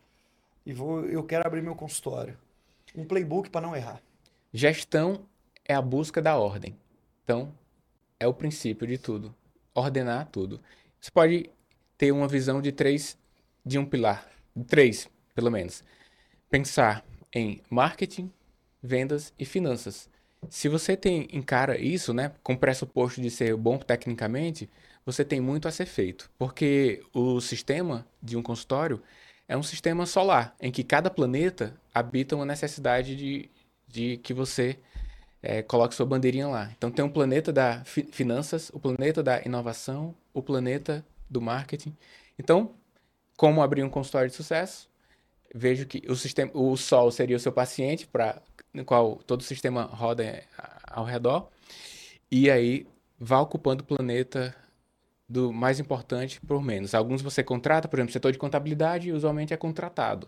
eu quero abrir meu consultório. Um playbook para não errar. Gestão é a busca da ordem. Então, é o princípio de tudo. Ordenar tudo. Você pode ter uma visão de um pilar, de três, pelo menos. Pensar em marketing, vendas e finanças. Se você encara isso, né, com pressuposto de ser bom tecnicamente, você tem muito a ser feito, porque o sistema de um consultório é um sistema solar, em que cada planeta habita uma necessidade de que você coloque sua bandeirinha lá. Então tem um planeta da finanças, o planeta da inovação, o planeta do marketing. Então, como abrir um consultório de sucesso? Vejo que o Sol seria o seu paciente, no qual todo o sistema roda ao redor, e aí vá ocupando o planeta do mais importante por menos. Alguns você contrata, por exemplo, setor de contabilidade, usualmente é contratado.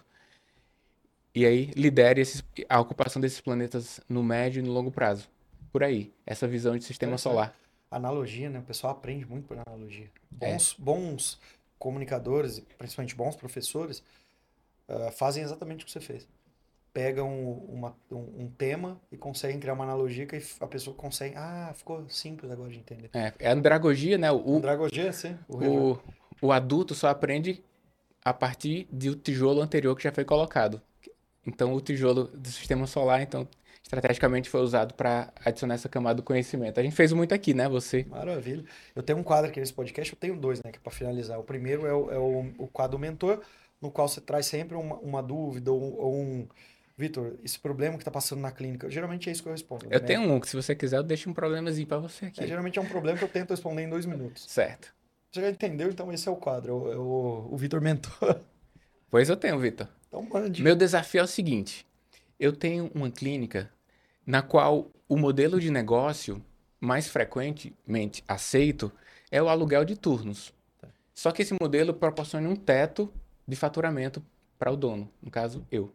E aí lidere a ocupação desses planetas no médio e no longo prazo. Por aí, essa visão de sistema Interessante. solar. Analogia, né? O pessoal aprende muito por analogia. É, Bons comunicadores, principalmente bons professores, fazem exatamente o que você fez. Pegam um tema e conseguem criar uma analogia que a pessoa consegue. Ah, ficou simples agora de entender. é a andragogia, né? Andragogia, sim. O, o adulto só aprende a partir do tijolo anterior que já foi colocado. Então, o tijolo do sistema solar, então, estrategicamente foi usado para adicionar essa camada do conhecimento. A gente fez muito aqui, né? Você. Maravilha. Eu tenho um quadro aqui nesse podcast, eu tenho dois, né, que é para finalizar. O primeiro é o quadro mentor, no qual você traz sempre uma dúvida ou Vitor, esse problema que está passando na clínica. Geralmente é isso que eu respondo, né? Eu tenho um, que se você quiser, eu deixo um problemazinho para você aqui. Geralmente é um problema que eu tento responder em 2 minutos. Certo. Você já entendeu? Então esse é o quadro, é o Vitor Mentor. Pois eu tenho, Vitor. Então, mande. Meu desafio é o seguinte: eu tenho uma clínica na qual o modelo de negócio mais frequentemente aceito é o aluguel de turnos. Só que esse modelo proporciona um teto de faturamento para o dono, no caso, eu.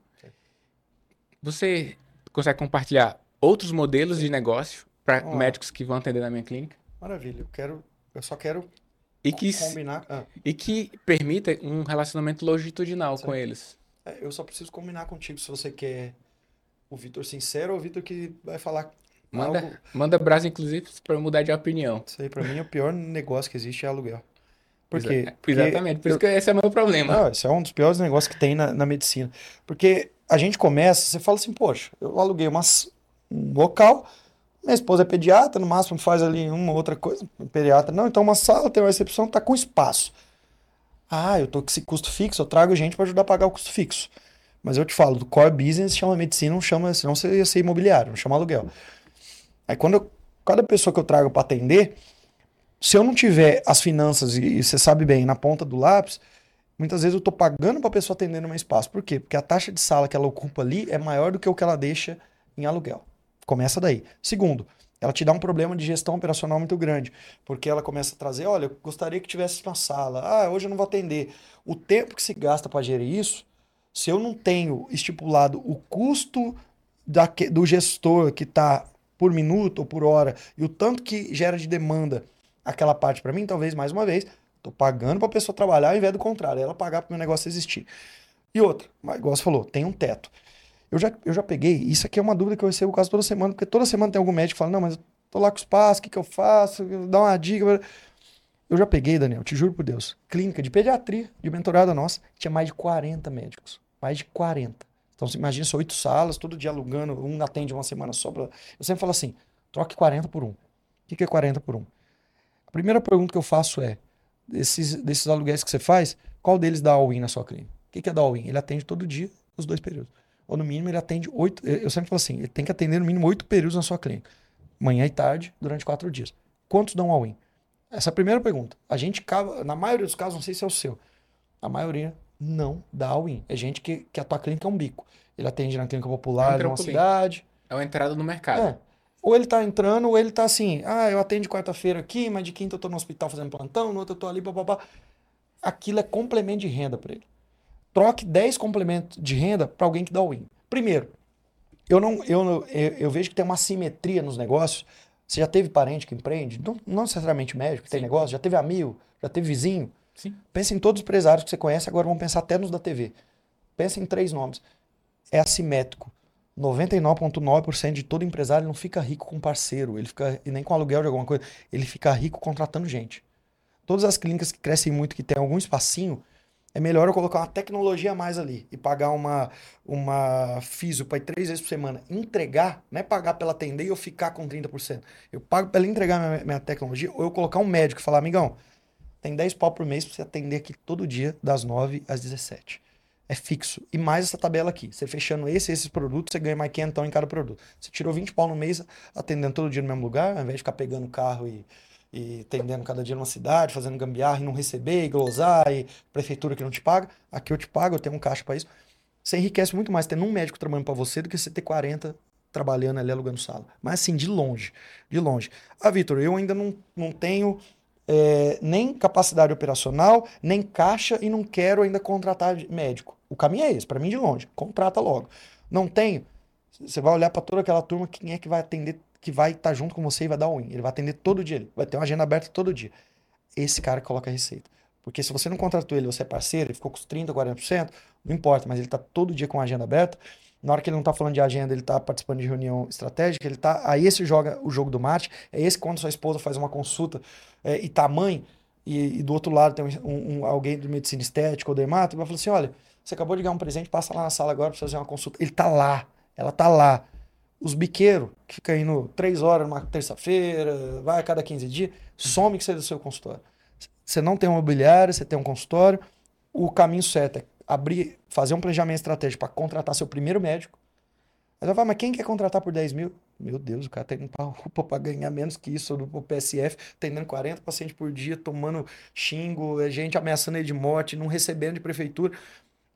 Você consegue compartilhar outros modelos de negócio para Vamos lá. médicos que vão atender na minha clínica Maravilha. Eu só quero e que, combinar. e que permita um relacionamento longitudinal com Certo. eles? Eu só preciso combinar contigo se você quer o Vitor sincero ou o Vitor que vai falar algo. Manda brasa, inclusive, para eu mudar de opinião. Isso aí, pra mim, o pior negócio que existe é aluguel. Por quê? Porque Exatamente, por isso que esse é o meu problema. não, esse é um dos piores negócios que tem na medicina. Porque a gente começa, você fala assim, poxa, eu aluguei um local, minha esposa é pediatra, no máximo faz ali uma outra coisa, pediatra não, então uma sala, tem uma recepção, tá com espaço. Ah, eu tô com esse custo fixo, eu trago gente para ajudar a pagar o custo fixo. Mas eu te falo, do core business chama medicina, não chama, senão você ia ser imobiliário, não chama aluguel. Aí cada pessoa que eu trago para atender, se eu não tiver as finanças, e você sabe bem, na ponta do lápis, muitas vezes eu estou pagando para a pessoa atender no meu espaço. Por quê? Porque a taxa de sala que ela ocupa ali é maior do que o que ela deixa em aluguel. Começa daí. Segundo, ela te dá um problema de gestão operacional muito grande, porque ela começa a trazer, olha, eu gostaria que tivesse uma sala. Ah, hoje eu não vou atender. O tempo que se gasta para gerir isso, se eu não tenho estipulado o custo do gestor que está por minuto ou por hora e o tanto que gera de demanda aquela parte para mim, talvez mais uma vez, tô pagando para a pessoa trabalhar ao invés do contrário, ela pagar para o meu negócio existir. E outra, mas igual você falou, tem um teto. Eu já peguei, isso aqui é uma dúvida que eu recebo quase toda semana, porque toda semana tem algum médico que fala, não, mas eu tô lá com os passos, o que que eu faço? Dá uma dica. Eu já peguei, Daniel, te juro por Deus, clínica de pediatria, de mentorada nossa, tinha mais de 40 médicos. Mais de 40. Então, você imagina, são 8 salas, todo dia alugando, um atende uma semana só. Eu sempre falo assim, troque 40 por um. O que que é 40 por um? A primeira pergunta que eu faço é, desses aluguéis que você faz, qual deles dá all-in na sua clínica? O que que é dar all-in? Ele atende todo dia, os 2 períodos. Ou no mínimo ele atende 8, eu sempre falo assim, ele tem que atender no mínimo 8 períodos na sua clínica. Manhã e tarde, durante 4 dias. Quantos dão all-in? Essa é a primeira pergunta. A gente, na maioria dos casos, não sei se é o seu, a maioria não dá all-in. É gente que a tua clínica é um bico. Ele atende na clínica É um popular de uma trampolim. cidade. É uma entrada no mercado. É. Ou ele tá entrando, ou ele tá assim, ah, eu atendo quarta-feira aqui, mas de quinta eu tô no hospital fazendo plantão, no outro eu tô ali, bababá. Aquilo é complemento de renda para ele. Troque 10 complementos de renda para alguém que dá all-in. Primeiro, eu vejo que tem uma simetria nos negócios. Você já teve parente que empreende? Não necessariamente médico que tem Sim. negócio, já teve amigo, já teve vizinho. Sim. Pensa em todos os empresários que você conhece, agora vamos pensar até nos da TV. Pensa em 3 nomes. É assimétrico. 99,9% de todo empresário não fica rico com parceiro, ele fica, e nem com aluguel de alguma coisa, ele fica rico contratando gente. Todas as clínicas que crescem muito, que tem algum espacinho, é melhor eu colocar uma tecnologia a mais ali e pagar uma físio para ir 3 vezes por semana. Entregar, não é pagar pela atender e eu ficar com 30%. Eu pago para ela entregar minha tecnologia, ou eu colocar um médico e falar, amigão, tem 10 pau por mês para você atender aqui todo dia, das 9 às 17. É fixo. E mais essa tabela aqui. Você fechando esses produtos, você ganha mais 500 em cada produto. Você tirou 20 pau no mês atendendo todo dia no mesmo lugar, ao invés de ficar pegando carro e atendendo cada dia numa cidade, fazendo gambiarra e não receber, e glosar, e prefeitura que não te paga. Aqui eu te pago, eu tenho um caixa para isso. Você enriquece muito mais tendo um médico trabalhando para você do que você ter 40 trabalhando ali alugando sala. Mas assim, de longe. De longe. Ah, Vitor, eu ainda não tenho nem capacidade operacional, nem caixa e não quero ainda contratar médico. O caminho é esse, para mim de longe. Contrata logo. Não tenho. Você vai olhar para toda aquela turma, quem é que vai atender, que vai estar junto com você e vai dar win. Ele vai atender todo dia, ele vai ter uma agenda aberta todo dia. Esse cara que coloca a receita. Porque se você não contratou ele, você é parceiro, ele ficou com os 30, 40%, não importa, mas ele está todo dia com a agenda aberta. Na hora que ele não está falando de agenda, ele está participando de reunião estratégica, ele tá. Aí esse joga o jogo do marketing, é esse quando sua esposa faz uma consulta e tá mãe, e do outro lado tem alguém de medicina estética ou dermato, e vai falar assim: olha, você acabou de ganhar um presente, passa lá na sala agora para fazer uma consulta. Ele tá lá, ela tá lá. Os biqueiros, que fica indo 3 horas numa terça-feira, vai a cada 15 dias, some que você é do seu consultório. Você não tem uma imobiliária, você tem um consultório. O caminho certo é abrir, fazer um planejamento estratégico para contratar seu primeiro médico. Aí você vai, mas quem quer contratar por 10 mil? Meu Deus, o cara tá indo pra UPA para ganhar menos que isso, do PSF, atendendo 40 pacientes por dia, tomando xingo, gente ameaçando ele de morte, não recebendo de prefeitura.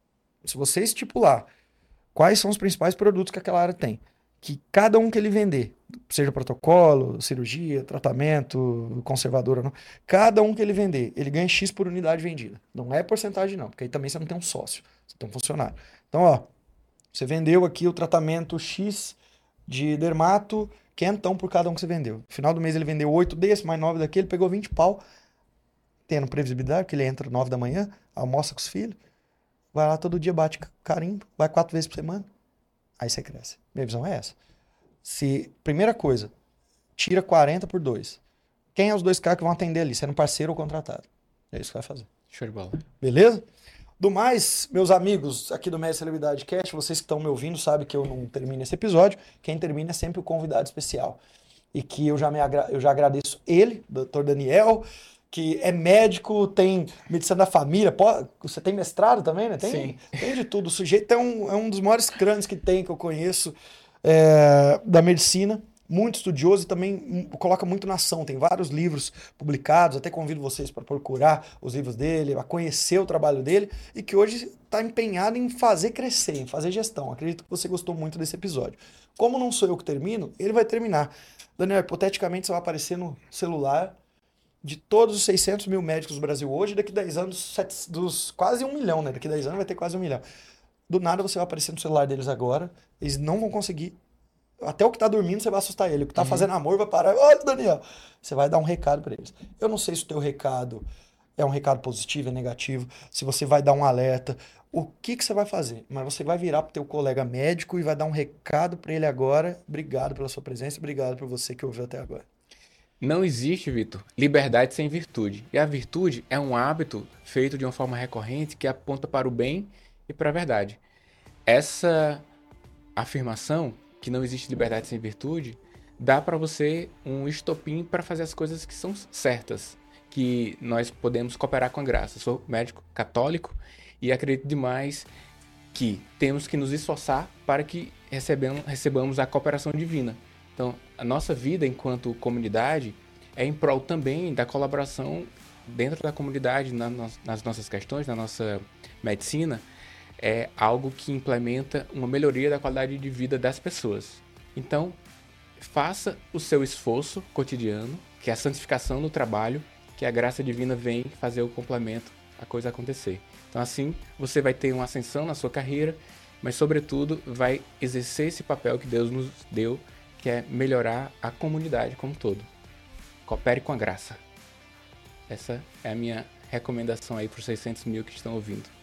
Se você estipular quais são os principais produtos que aquela área tem, que cada um que ele vender, seja protocolo, cirurgia, tratamento, conservadora, não, cada um que ele vender, ele ganha X por unidade vendida. Não é porcentagem não, porque aí também você não tem um sócio, você tem um funcionário. Então, ó, você vendeu aqui o tratamento X de dermato, quentão por cada um que você vendeu. No final do mês ele vendeu 8 desse, mais 9 daquele, pegou 20 pau, tendo previsibilidade, porque ele entra 9 da manhã, almoça com os filhos, vai lá todo dia, bate carimbo, vai 4 vezes por semana, aí você cresce. Minha visão é essa. Primeira coisa, tira 40 por 2. Quem é os dois caras que vão atender ali, sendo parceiro ou contratado? É isso que vai fazer. Show de bola. Beleza? Do mais, meus amigos aqui do Média Celebridade Cast, vocês que estão me ouvindo sabem que eu não termino esse episódio. Quem termina é sempre o convidado especial. E que eu já agradeço ele, Dr. Daniel, que é médico, tem medicina da família. Você tem mestrado também, né? Sim. Tem de tudo. O sujeito é um dos maiores crânios que eu conheço da medicina. Muito estudioso e também coloca muito na ação. Tem vários livros publicados, até convido vocês para procurar os livros dele, a conhecer o trabalho dele e que hoje está empenhado em fazer crescer, em fazer gestão. Acredito que você gostou muito desse episódio. Como não sou eu que termino, ele vai terminar. Daniel, hipoteticamente você vai aparecer no celular de todos os 600 mil médicos do Brasil hoje, daqui a 10 anos, dos quase 1 milhão, né? Daqui a 10 anos vai ter quase 1 milhão. Do nada você vai aparecer no celular deles agora, eles não vão conseguir. Até o que tá dormindo, você vai assustar ele. O que tá fazendo amor vai parar. Olha, Daniel! Você vai dar um recado para eles. Eu não sei se o teu recado é um recado positivo, é negativo, se você vai dar um alerta, o que você vai fazer? Mas você vai virar pro teu colega médico e vai dar um recado para ele agora. Obrigado pela sua presença, obrigado por você que ouviu até agora. Não existe, Vitor, liberdade sem virtude. E a virtude é um hábito feito de uma forma recorrente que aponta para o bem e para a verdade. Essa afirmação, que não existe liberdade sem virtude, dá para você um estopim para fazer as coisas que são certas, que nós podemos cooperar com a graça. Eu sou médico católico e acredito demais que temos que nos esforçar para que recebamos a cooperação divina. Então, a nossa vida enquanto comunidade é em prol também da colaboração dentro da comunidade, nas nossas questões, na nossa medicina, é algo que implementa uma melhoria da qualidade de vida das pessoas. Então, faça o seu esforço cotidiano, que é a santificação no trabalho, que a graça divina vem fazer o complemento, a coisa acontecer. Então, assim, você vai ter uma ascensão na sua carreira, mas, sobretudo, vai exercer esse papel que Deus nos deu, que é melhorar a comunidade como um todo. Coopere com a graça. Essa é a minha recomendação aí para os 600 mil que estão ouvindo.